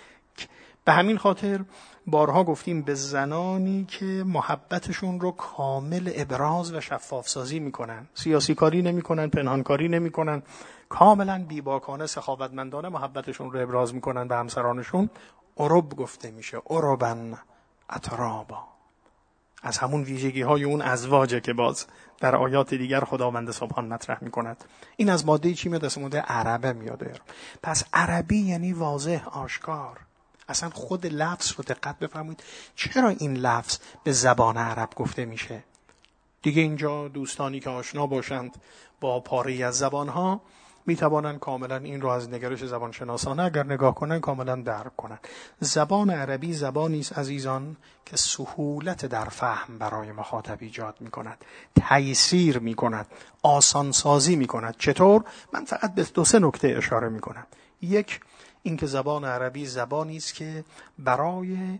به همین خاطر بارها گفتیم به زنانی که محبتشون رو کامل ابراز و شفاف سازی میکنن، سیاسی کاری نمیکنن، پنهان کاری نمیکنن، کاملا بیباکانه سخاوتمندانه محبتشون رو ابراز میکنن به همسرانشون، عرب گفته میشه، عربن اترابا. از همون ویژگی های اون ازواجه که باز در آیات دیگر خداوند سبحان مطرح میکند. این از ماده چی میاد؟ از ماده عربه میاد. پس عربی یعنی واضح، آشکار. اصلا خود لفظ رو دقت بفرمایید، چرا این لفظ به زبان عرب گفته میشه؟ دیگه اینجا دوستانی که آشنا باشند با پاره‌ای از زبانها میتوانند کاملا این رو از نگرش زبانشناسانه اگر نگاه کنن کاملا درک کنن. زبان عربی زبانی است عزیزان که سهولت در فهم برای مخاطب ایجاد میکند، تیسیر میکند، آسانسازی میکند. چطور؟ من فقط به دو سه نکته اشاره میکنم. یک، اینکه زبان عربی زبانی است که برای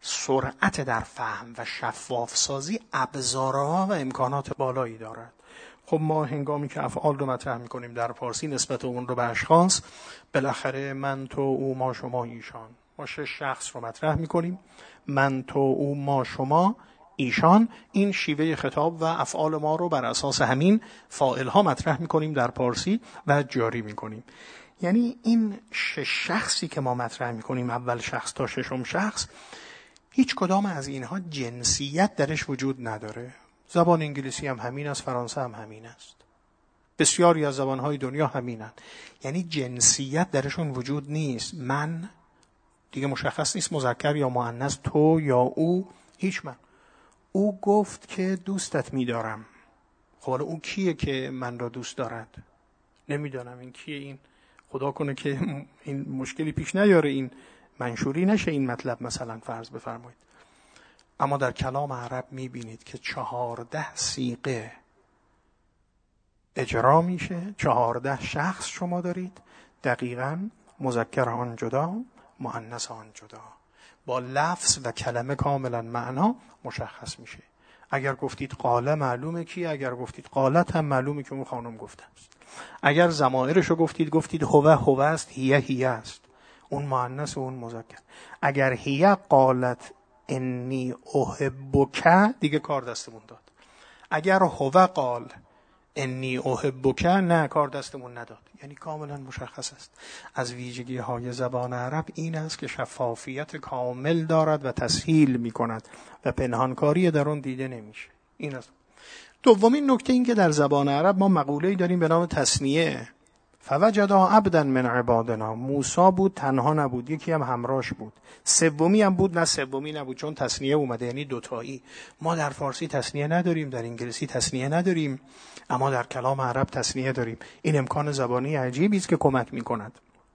سرعت در فهم و شفاف سازی ابزارها و امکانات بالایی دارد. خب ما هنگامی که افعال رو مطرح میکنیم در فارسی، نسبت اون رو به اشخاص، بالاخره من تو او ما شما ایشان، ما شش شخص رو مطرح میکنیم، من تو او ما شما ایشان. این شیوه خطاب و افعال ما رو بر اساس همین فاعل ها مطرح میکنیم در فارسی و جاری میکنیم. یعنی این شش شخصی که ما مطرح میکنیم، اول شخص تا ششم شخص، هیچ کدام از اینها جنسیت درش وجود نداره. زبان انگلیسی هم همین است، فرانسه هم همین است، بسیاری از زبانهای دنیا همینند. یعنی جنسیت درشون وجود نیست. من دیگه مشخص نیست مذکر یا مؤنث، تو یا او، هیچ. من او گفت که دوستت میدارم. خب حالا او کیه که من را دوست دارد؟ نمیدانم این کیه. این خدا کنه که این مشکلی پیش نیاره، این منشوری نشه این مطلب، مثلا فرض بفرمایید. اما در کلام عرب میبینید که چهارده صیغه اجرا میشه، چهارده شخص شما دارید، دقیقاً مذکر آن جدا، مؤنث آن جدا، با لفظ و کلمه کاملا معنا مشخص میشه. اگر گفتید قاله معلومه کی، اگر گفتید قالت هم معلومه که اون خانم گفته است. اگر ضمائرشو گفتید گفتید هو هو است، هیه هیه است، اون مؤنث و اون مذکر. اگر هیه قالت انی احبک، دیگه کار دستمون داد. اگر هو قال انی احبک نه، کار دستمون نداد. یعنی کاملا مشخص است از ویژگی های زبان عرب این است که شفافیت کامل دارد و تسهیل می کند و پنهانکاری در اون دیده نمیشه. این است. دومین نکته این که در زبان عرب ما مقوله‌ای داریم به نام تثنیه. فوجدا عبدا من عبادنا، موسی بود تنها نبود، یکی هم همراهش بود، سومی هم بود نه سومی نبود، چون تثنیه اومده یعنی دوتایی. ما در فارسی تثنیه نداریم، در انگلیسی تثنیه نداریم، اما در کلام عرب تثنیه داریم. این امکان زبانی عجیبی است که کمک می‌کند.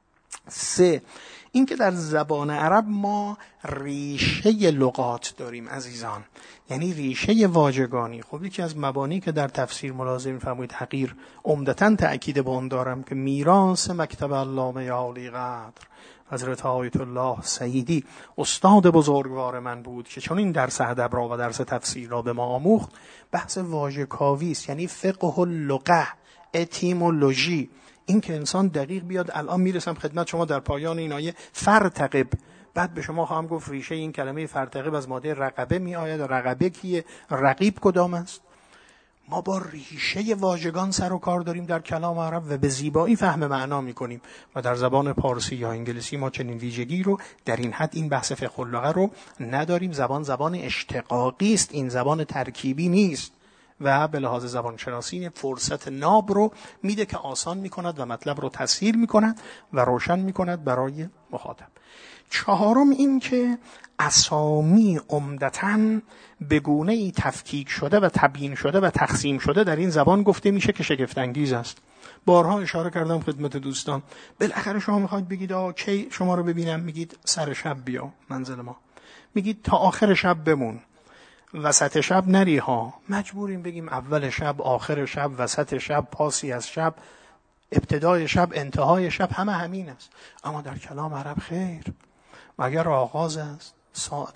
سه، این که در زبان عرب ما ریشه لغات داریم عزیزان، یعنی ریشه واژگانی. خب یکی از مبانی که در تفسیر ملازم فرمایید حقیر عمدتاً تأکید به اون دارم که میراث مکتب علامه عالی قدر حضرت آیت الله سعیدی استاد بزرگوار من بود که چون این درس ادب را و درس تفسیر را به ما آموخت، بحث واژه‌کاوی است، یعنی فقه اللغه، اتیمولوژی. این که انسان دقیق بیاد. الان میرسم خدمت شما در پایان این آیه فرتقب، بعد به شما خواهم گفت ریشه این کلمه فرتقب از ماده رقبه می آید. رقبه کیه؟ رقیب کدام است؟ ما با ریشه واژگان سر و کار داریم در کلام عرب و به زیبایی فهم معنا میکنیم و در زبان پارسی یا انگلیسی ما چنین ویژگی رو در این حد این بحث فقه اللغه رو نداریم. زبان زبان اشتقاقی است، این زبان ترکیبی نیست و به لحاظ زبانشناسی فرصت ناب رو میده که آسان میکند و مطلب رو تسهیل میکند و روشن میکند برای مخاطب. چهارم این که اسامی عمدتاً به گونه‌ای تفکیک شده و تبیین شده و تقسیم شده در این زبان گفته میشه که شگفت انگیز است. بارها اشاره کردم خدمت دوستان، بالاخره شما میخواید بگید آقا کی شما رو ببینم، میگید سر شب بیا منزل ما، میگید تا آخر شب بمون، وسط شب نری ها. مجبوریم بگیم اول شب، آخر شب، وسط شب، پاسی از شب، ابتدای شب، انتهای شب، همه همین است. اما در کلام عرب خیر، مگر آغاز است، ساعت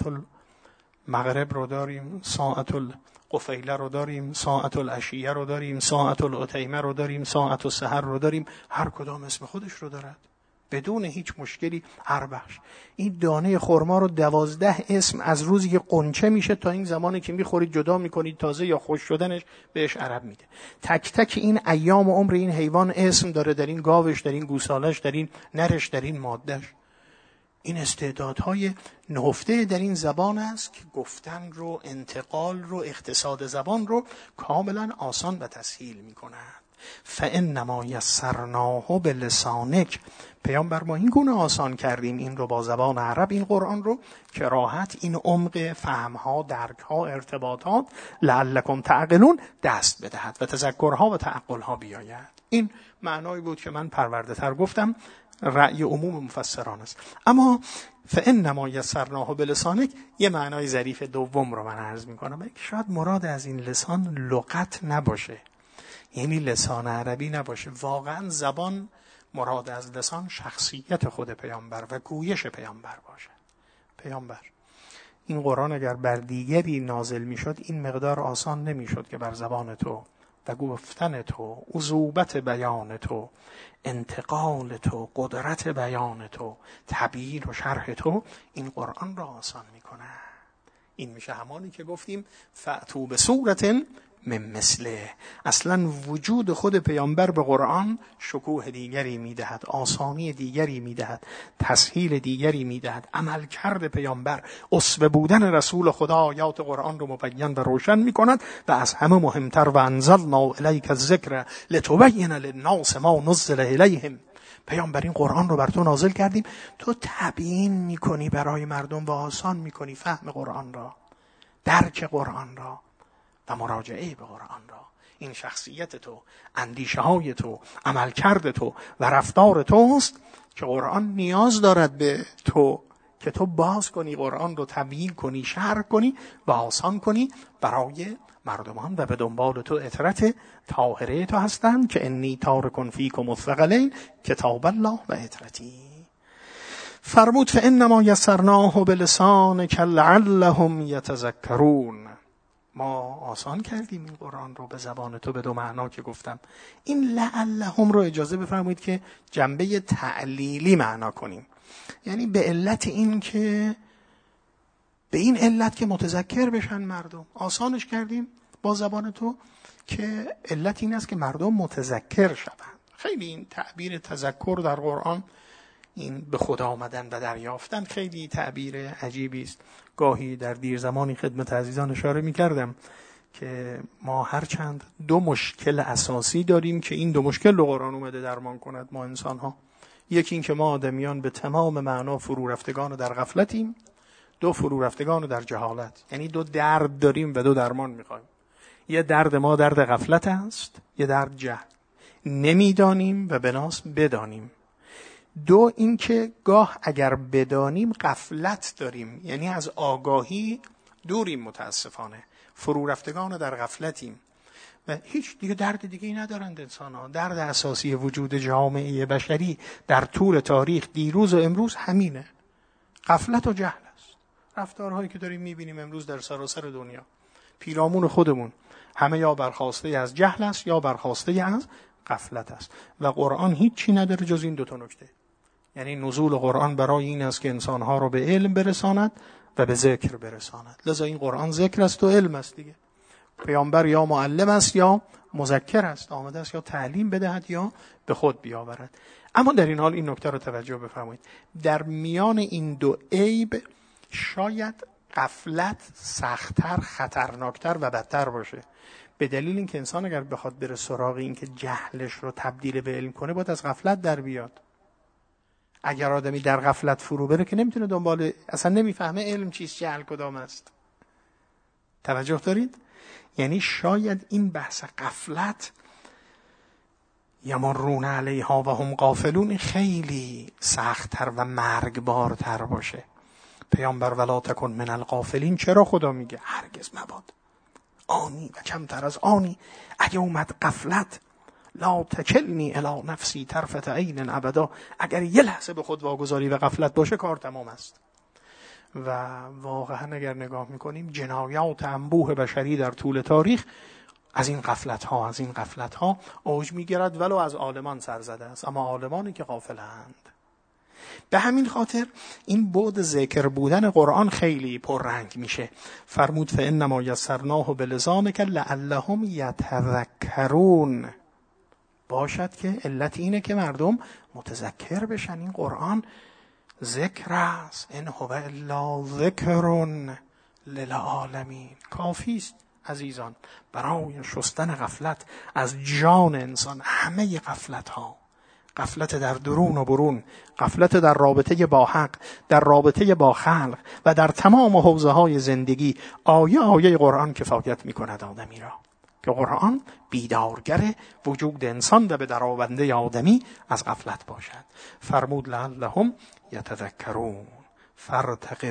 المغرب رو داریم، ساعت القفیله رو داریم، ساعت العشیه رو داریم، ساعت العتیمه رو داریم، ساعت السحر رو داریم، هر کدام اسم خودش رو دارد بدون هیچ مشکلی. هر بخش این دانه خرما رو دوازده اسم از روزی که قنچه میشه تا این زمانی که میخورید جدا میکنید تازه یا خوش شدنش بهش عرب میده. تک تک این ایام عمر این حیوان اسم داره، در این گاوش، در این گوسالش، در این نرش، در این مادهش. این استعدادهای نهفته در این زبان است که گفتن رو، انتقال رو، اقتصاد زبان رو کاملا آسان و تسهیل میکنند. فانما یسرناه بلسانک، پیامبر ما این گونه آسان کردیم این رو با زبان عرب، این قرآن رو که راحت این عمق فهمها، درکها، ارتباطات لعلکم تعقلون دست بدهد و تذکرها و تعقلها بیاید. این معنایی بود که من پرورده تر گفتم، رأی عموم مفسران است. اما فانما یسرناه بلسانک یه معنای ظریف دوم رو من عرض میکنم. شاید مراد از این لسان لغت نباشه، یعنی لسان عربی نباشه. واقعا زبان مراد از لسان شخصیت خود پیامبر و گویش پیامبر باشه. پیامبر این قرآن اگر بر دیگری نازل میشد این مقدار آسان نمیشد که بر زبان تو و گفتن تو، عذوبت بیان تو، انتقال تو، قدرت بیان تو، تبیین و شرح تو این قرآن را آسان میکنه. این میشه همانی که گفتیم فأتوا بسورة من مثله. اصلا وجود خود پیامبر به قرآن شکوه دیگری میدهد، آسانی دیگری میدهد، تسهیل دیگری میدهد. عمل کرد پیامبر، اسوه بودن رسول خدا آیات قرآن رو مبین و روشن میکند و از همه مهمتر و انزلنا الیک الذکر لتبین للناس ما نزل الیهم. پیامبر این قرآن رو بر تو نازل کردیم، تو تبیین میکنی برای مردم و آسان میکنی فهم قرآن را، درک قرآن را و مراجعه به قرآن را. این شخصیت تو، اندیشه های تو، عمل کرد تو و رفتار توست که قرآن نیاز دارد به تو که تو باز کنی قرآن رو، تبیین کنی، شرح کنی و آسان کنی برای مردمان و به دنبال تو اطرت طاهره تو هستند که انی تارک فیکم الثقلین کتاب الله و اطرتی. فرمود فانما یسرناه بلسانک لعلهم یتذکرون. ما آسان کردیم این قرآن رو به زبان تو به دو معنا که گفتم. این لعلهم رو اجازه بفرمایید که جنبه تعلیلی معنا کنیم، یعنی به علت این که به این علت که متذکر بشن مردم. آسانش کردیم با زبان تو که علت این است که مردم متذکر شوند. خیلی این تعبیر تذکر در قرآن، این به خدا آمدن و دریافتن، خیلی تعبیر عجیبی است. گاهی در دیر زمانی خدمت عزیزان اشاره می کردم که ما هرچند دو مشکل اساسی داریم که این دو مشکل رو قرآن اومده درمان کند ما انسان ها. یکی این که ما آدمیان به تمام معنا فرو رفتگان در غفلتیم، دو فرو رفتگان در جهالت. یعنی دو درد داریم و دو درمان میخوایم. یه درد ما درد غفلت است، یه درد جهل، نمیدانیم و بناس بدانیم. دو اینکه گاه اگر بدانیم غفلت داریم، یعنی از آگاهی دوریم، متاسفانه فرو رفتگان در غفلتیم و هیچ دیگه درد دیگه ای ندارند انسان ها. درد اساسی وجود جامعه بشری در طول تاریخ دیروز و امروز همینه، غفلت و جهل است. رفتارهایی که داریم میبینیم امروز در سراسر دنیا، پیرامون خودمون، همه یا برخواسته از جهل است یا برخواسته از غفلت است و قرآن هیچی نداره جز این دو تا نکته. یعنی نزول قرآن برای این است که انسانها رو به علم برساند و به ذکر برساند. لذا این قرآن ذکر است و علم است دیگه. پیامبر یا معلم است یا مذکر است، آمده است یا تعلیم بدهد یا به خود بیاورد. اما در این حال این نکته رو توجه بفرمایید، در میان این دو عیب شاید غفلت سخت‌تر، خطرناکتر و بدتر باشه، به دلیل اینکه انسان اگر بخواد بره سراغ این که جهلش رو تبدیل به علم کنه باید از غفلت در بیاد. اگر آدمی در غفلت فرو بره که نمیتونه دنبال، اصلا نمیفهمه علم چیست، جهل کدام است. توجه دارید؟ یعنی شاید این بحث غفلت یمرون علیها و هم غافلون خیلی سخت‌تر و مرگبارتر باشه. پیامبر ولا تکن من الغافلین چرا خدا میگه؟ هرگز مباد آنی و کمتر از آنی اگه اومد غفلت، لا تکلنی الی نفسی طرفة عین ابدا، اگر یه لحظه به خود واگذاری و غفلت باشه کار تمام است. و واقعا اگر نگاه میکنیم جنایات انبوه بشری در طول تاریخ از این غفلت ها از این غفلت ها اوج میگیرد، ولو از عالمان سر زده است، اما عالمانی که غافلند. به همین خاطر این بعد ذکر بودن قرآن خیلی پررنگ میشه. فرمود فانما یسرناه بلسانک لعلهم یتذکرون، باشد که علت اینه که مردم متذکر بشن. این قرآن ذکر است، ان هو الا ذکر للعالمین. کافی است عزیزان برای شستن غفلت از جان انسان. همه غفلت ها، غفلت در درون و برون، غفلت در رابطه با حق، در رابطه با خلق و در تمام حوزه های زندگی، آیه آیه قرآن کفایت می کند آدمی را که قرآن بیدارگر وجود انسان و به درآورنده آدمی از غفلت باشد. فرمود لعلهم یتذکرون فارتقب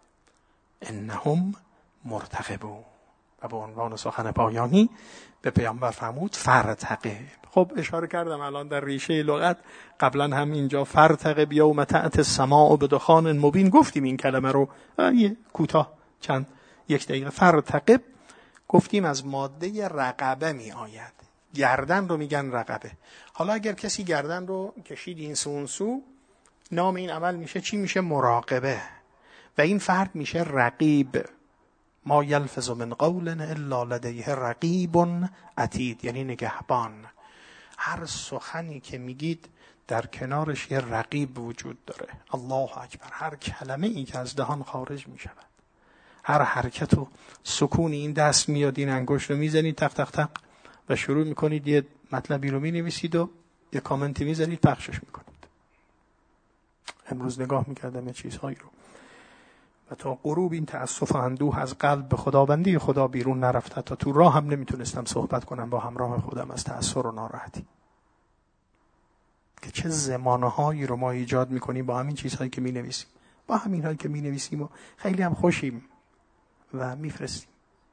انهم مرتقبون. و به عنوان سخن پایانی به پیامبر فرمود فارتقب. خب اشاره کردم الان در ریشه لغت، قبلا هم اینجا فارتقب یوم تأتی السماء بدخان مبین گفتیم این کلمه رو، یه کوتاه چند یک دقیقه. فارتقب گفتیم از ماده رقبه می آید، گردن رو میگن رقبه. حالا اگر کسی گردن رو کشید این سو اون سو، نام این عمل میشه چی؟ میشه مراقبه. و این فرد میشه رقیب. ما یلفظ من قول الا لدیه رقیب عتید، یعنی نگهبان. هر سخنی که میگید در کنارش یه رقیب وجود داره. الله اکبر. هر کلمه ای که از دهان خارج میشود، هر حرکت و سکونی، این دست میاد این انگشت رو میزنید تق تق تق و شروع میکنید یه مطلبی رو مینویسید و یه کامنتی میزنید پخشش میکنید. امروز نگاه میکردم یه چیزهایی رو و تا غروب این تأسف و اندوه از قلب به خداوندی خدا بیرون نرفته، تا تو راه هم نمیتونستم صحبت کنم با همراه خودم از تأثر و ناراحتی که چه زمانهایی رو ما ایجاد میکنیم با همین چیزهایی که مینویسیم، با همین هایی که مینویسیم و خیلی هم خوشیم و میفرستیم.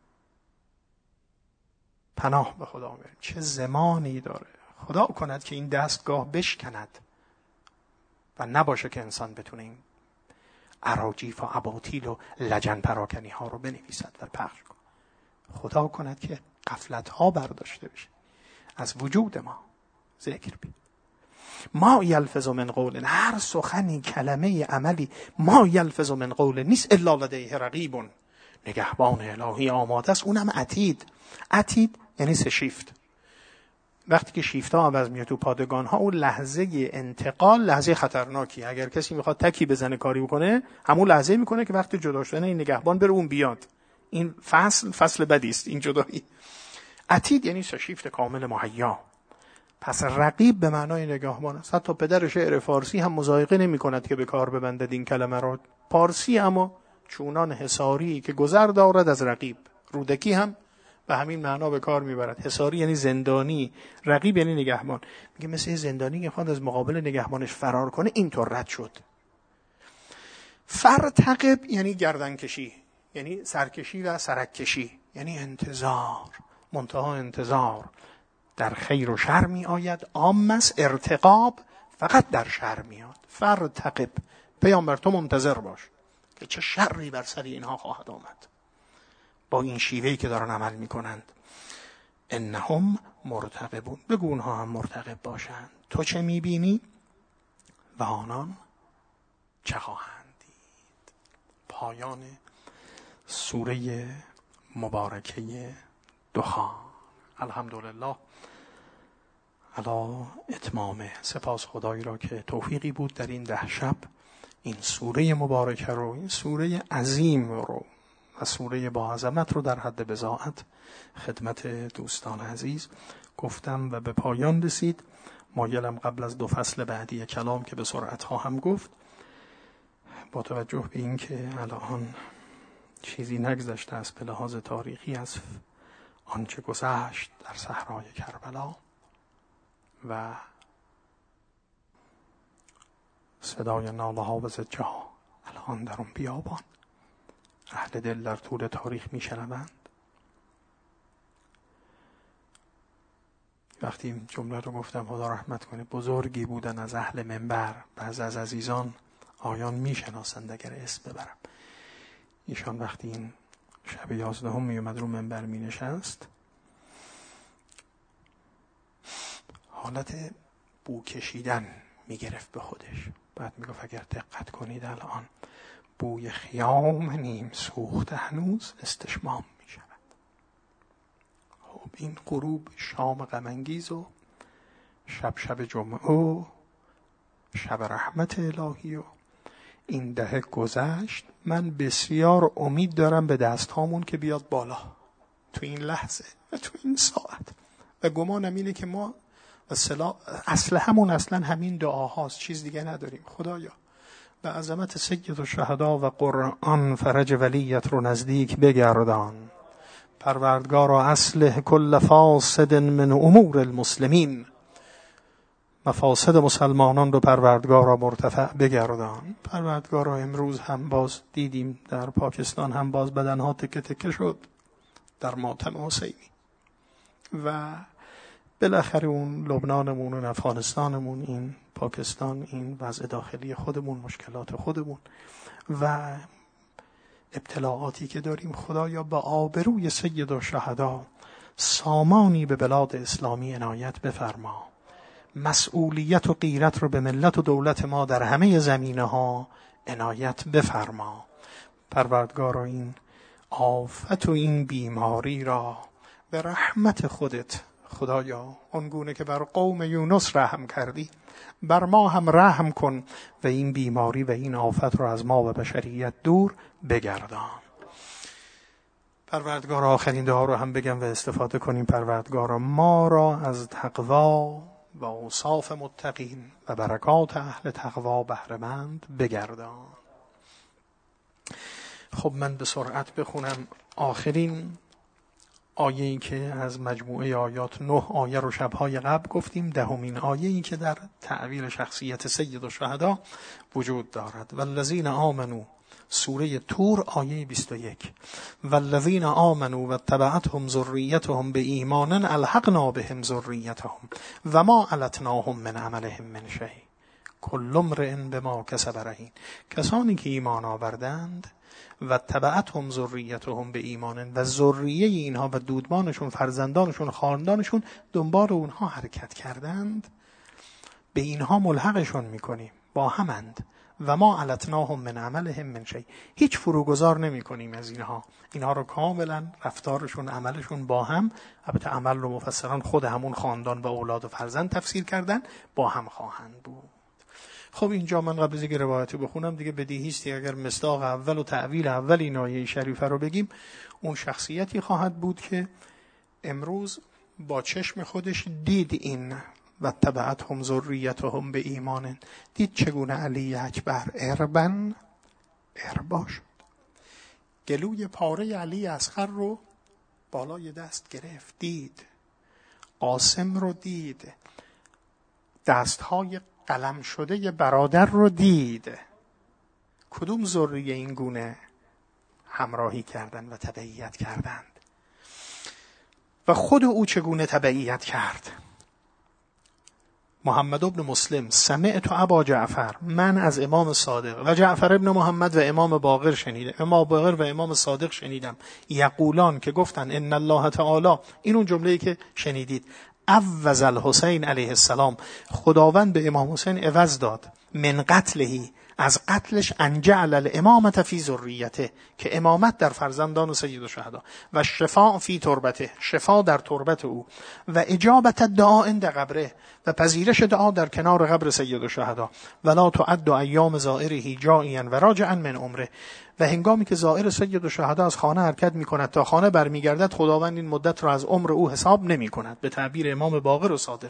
پناه به خدا میبریم. چه زمانی داره. خدا کند که این دستگاه بشکند و نباشه که انسان بتونه این اراجیف و اباطیل و لجن پراکنی ها رو بنویسد و پخش کند. خدا کند که غفلت ها برداشته بشه از وجود ما. ذکر بید. ما یلفظ من قول، هر سخنی، کلمه، عملی، ما یلفظ من قول نیست الا لدیه رقیب. نگهبان الهی آماده است. اونم عتید. عتید یعنی سه شیفت. وقتی که شیفت ها عوض میاد تو پادگان ها، اون لحظه انتقال لحظه خطرناکی. اگر کسی میخواد تکی بزنه کاری بکنه، همون لحظه میکنه که وقتی جدا شدن این نگهبان بره اون بیاد. این فصل فصل بدی است این جدایی. عتید یعنی سه شیفت کامل مهیا. پس رقیب به معنای نگهبان است. حتی پدر شعر فارسی هم مضایقه نمی کند که به کار ببندد این کلمه را. پارسی اما چونان حصاری که گذر دارد از رقیب. رودکی هم به همین معنا به کار میبرد. حصاری یعنی زندانی، رقیب یعنی نگهبان. میگه مثل زندانی که خواهد از مقابل نگهبانش فرار کنه، اینطور رد شد. فرتقب یعنی گردن کشی، یعنی سرکشی و سرک کشی، یعنی انتظار، منتها انتظار. در خیر و شر می آید، عام است. ارتقاب فقط در شر میاد. فرتقب، پیامبر تو منتظر باش که چه شری بر سر اینها خواهد آمد با این شیوهی که دارن عمل میکنند. انهم مرتقبون، بگو اونها هم مرتقب باشند. تو چه میبینی و آنان چه خواهند دید. پایان سوره مبارکه دخان. الحمدلله علی اتمامه. سپاس خدایی را که توفیقی بود در این ده شب این سوره مبارکه رو، این سوره عظیم رو و سوره با عظمت رو در حد بضاعت خدمت دوستان عزیز گفتم و به پایان رسید. مایلم قبل از دو فصل بعدی کلام که به سرعت ها هم گفت، با توجه به این که الان چیزی نگذشته است به لحاظ تاریخی از آنچه گذشت در صحرای کربلا و صدای ناله ها و زجه ها الان در اون بیابان اهل دل در طول تاریخ می شنوند. وقتی این جمله رو گفتم خدا رحمت کنه، بزرگی بودن از اهل منبر، بعض از عزیزان آیان می شناسند اگر اسم ببرم. ایشان وقتی این شب یازدهم می اومد رو منبر می نشست، حالت بو کشیدن می گرفت به خودش. بعد می گفت اگر دقت کنید الان بوی خیام نیم سوخته هنوز استشمام می شود. خب این غروب شام غم انگیز و شب شب جمعه و شب رحمت الهی و این دهه گذشت. من بسیار امید دارم به دست هامون که بیاد بالا تو این لحظه و تو این ساعت و گمانم اینه که ما اصل همون اصلا همین دعاهاست، چیز دیگه نداریم. خدایا به عظمت سید الشهدا و قرآن فرج ولیت رو نزدیک بگردان. پروردگارا اصلح کل فاسد من امور المسلمین، مفاسد مسلمانان رو پروردگارا مرتفع بگردان. پروردگارا امروز هم باز دیدیم در پاکستان هم باز بدنها تکه تکه شد در ماتم حسینی و بالاخره اون لبنانمون و افغانستانمون، این پاکستان، این وضع داخلی خودمون، مشکلات خودمون و ابتلاعاتی که داریم. خدایا به آبروی سید الشهدا سامانی به بلاد اسلامی عنایت بفرما. مسئولیت و غیرت رو به ملت و دولت ما در همه زمینه ها عنایت بفرما. پروردگارا این آفت و این بیماری را به رحمت خودت خدایا آنگونه که بر قوم یونس رحم کردی بر ما هم رحم کن و این بیماری و این آفت را از ما و بشریت دور بگردان. پروردگار آخرین دعا رو هم بگم و استفاده کنیم. پروردگار ما را از تقوا و اوصاف متقین و برکات اهل تقوا بهره مند بگردان. خب من به سرعت بخونم آخرین آیه‌ای که از مجموعه آیات نه آیه رو شب‌های قبل گفتیم. دهمین آیه‌ای که در تعبیر شخصیت سید الشهدا وجود دارد. والذین آمنوا، سوره طور آیه بیست و یک. والذین آمنوا واتبعتهم ذریتهم بایمان الحقنا بهم ذریتهم و ما علتناهم من عملهم من شیء کل امرئ بما کسب رهین. کسانی که ایمان آوردند و تبعتهم ذریتهم به ایمان و ذریه اینها و دودمانشون، فرزندانشون، خاندانشون دنبال اونها حرکت کردند، به اینها ملحقشون میکنیم، با همند. و ما علتناهم من عملهم من شیء. هیچ فروگذار نمی کنیم از اینها. اینها رو کاملا رفتارشون، عملشون با هم، البته عمل رو مفسران خود همون خاندان و اولاد و فرزند تفسیر کردن، با هم خواهند بود. خب اینجا من قبل از اینکه روایتی بخونم دیگه بدیهی است اگر مصداق اول و تعویل اول این آیه شریفه رو بگیم، اون شخصیتی خواهد بود که امروز با چشم خودش دید این و تبعتهم ذریتهم به ایمان، دید چگونه علی اکبر اربن اربا شد، گلوی پاره علی اصغر رو بالای دست گرفت، دید قاسم رو دید، دستهای قلم شده برادر رو دید. کدوم ذریه این گونه همراهی کردند و تبعیت کردند و خود او چگونه تبعیت کرد؟ محمد ابن مسلم سمعت ابا جعفر، من از امام صادق و جعفر ابن محمد و امام باقر شنیدم، امام باقر و امام صادق شنیدم، یقولان که گفتن ان الله تعالی، این اون جمله‌ای که شنیدید، عوض الحسین علیه السلام، خداوند به امام حسین عوض داد، من قتلهی، از قتلش، ان جعل الامامة فی ذریته، که امامت در فرزندان و سید الشهدا، و شفاء فی تربته، شفا در تربت او، و اجابت دعا عند قبره، و پذیرش دعا در کنار قبر سید الشهدا، ولا تعد ایام زائره جائعا و راجعا من عمره، و هنگامی که زائر سید الشهدا از خانه حرکت میکند تا خانه برمیگردد، خداوند این مدت را از عمر او حساب نمی کند، به تعبیر امام باقر و صادق.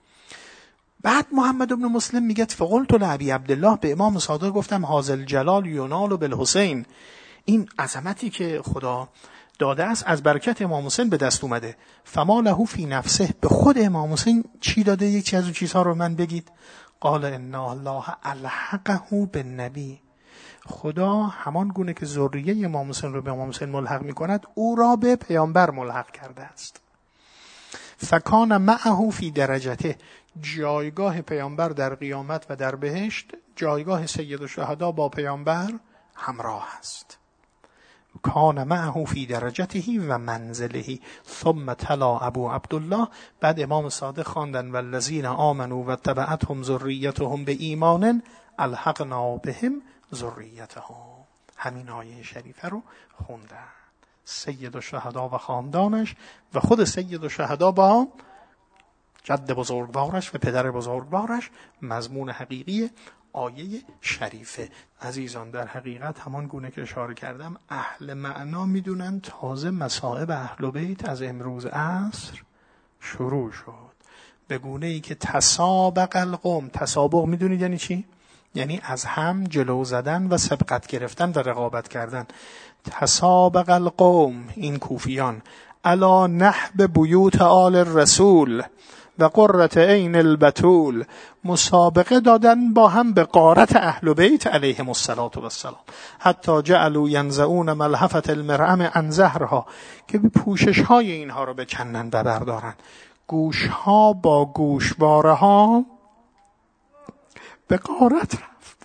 بعد محمد ابن مسلم میگه فقلت لابی عبدالله، به امام صادق گفتم حاذل جلال ینال بالحسین، این عظمتی که خدا داده است از برکت امام حسین به دست اومده، فما له فی نفسه، به خود امام حسین چی داده؟ یک چیز از اون چیزها رو من بگید. قال ان الله الحقه بالنبی، خدا همان گونه که ذریه امام حسین رو به امام حسین ملحق میکند، او را به پیامبر ملحق کرده است. فکان معه فی درجته، جایگاه پیامبر در قیامت و در بهشت، جایگاه سید الشهدا با پیامبر همراه است. کان معه فی درجته و منزله. ثم تلا ابو عبدالله، بعد امام صادق خواندن والذین آمنوا و تبعتهم ذریتهم به ایمان الحقنا بهم ذریتهم، همین آیه شریفه رو خوندن سید الشهدا و خاندانش و خود سید الشهدا با جد بزرگوارش و پدر بزرگوارش. مضمون حقیقی آیه شریفه عزیزان، در حقیقت همان گونه که اشاره کردم، اهل معنا میدونن تازه مصائب اهل بیت از امروز عصر شروع شد، به گونه ای که تسابق القوم، تسابق میدونید یعنی چی؟ یعنی از هم جلو زدن و سبقت گرفتن و رقابت کردن. تسابق القوم، این کوفیان، علی نحب بیوت آل الرسول و قرة عین البتول، مسابقه دادن با هم به غارت اهل بیت علیهم الصلاة والسلام، حتی جعلوا ینزعون ملحفة المرأم عن ظهرها، که به پوشش های اینها رو بکنن و بردارن. گوش ها با گوشواره ها به غارت رفت.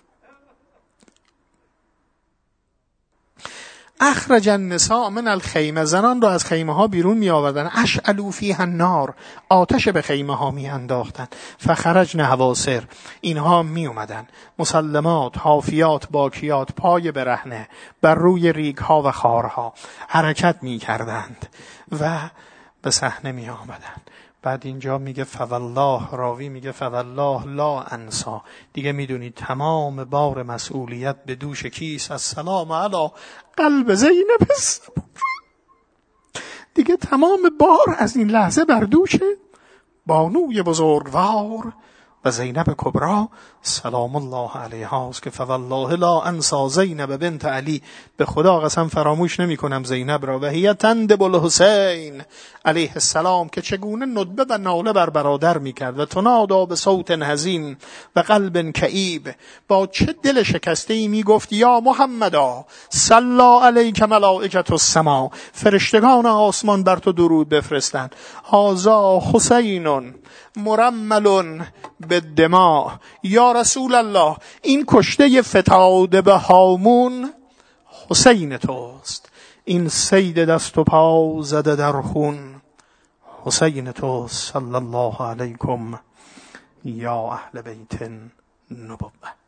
اخرج النساء من الخیمه، زنان را از خیمه ها بیرون می آوردن. اشعلوا فیها النار، آتش به خیمه ها می انداختن. فخرجن حواسر، اینها می اومدن مسلمات، حافیات، باکیات، پای برهنه، بر روی ریگ ها و خارها حرکت می کردند و به صحنه می آمدند. بعد اینجا میگه فوالله، راوی میگه فوالله لا انسا، دیگه میدونید تمام بار مسئولیت به دوش کیست؟ السلام علی قلب زینب الصبور، دیگه تمام بار از این لحظه بر دوش بانوی بزرگوار و زینب کبرا سلام الله علیها است که فوالله لا انسا زینب بنت علی، به خدا قسم فراموش نمی کنم زینب را، و هی تندب الحسین علیه السلام، که چگونه ندبه و ناله بر برادر می کرد، و تنادا به صوت حزین و قلب کئیب، با چه دل شکسته ای می گفت یا محمدا صلی علیک ملائکة السما، فرشتگان آسمان بر تو درود بفرستند. هذا حسین مرمل بالدماء، یا رسول الله، این کشته فتاده به هامون حسین توست، این صید دست و پا زده در خون حسین توست. صلی الله علیکم یا اهل بیت نبوه.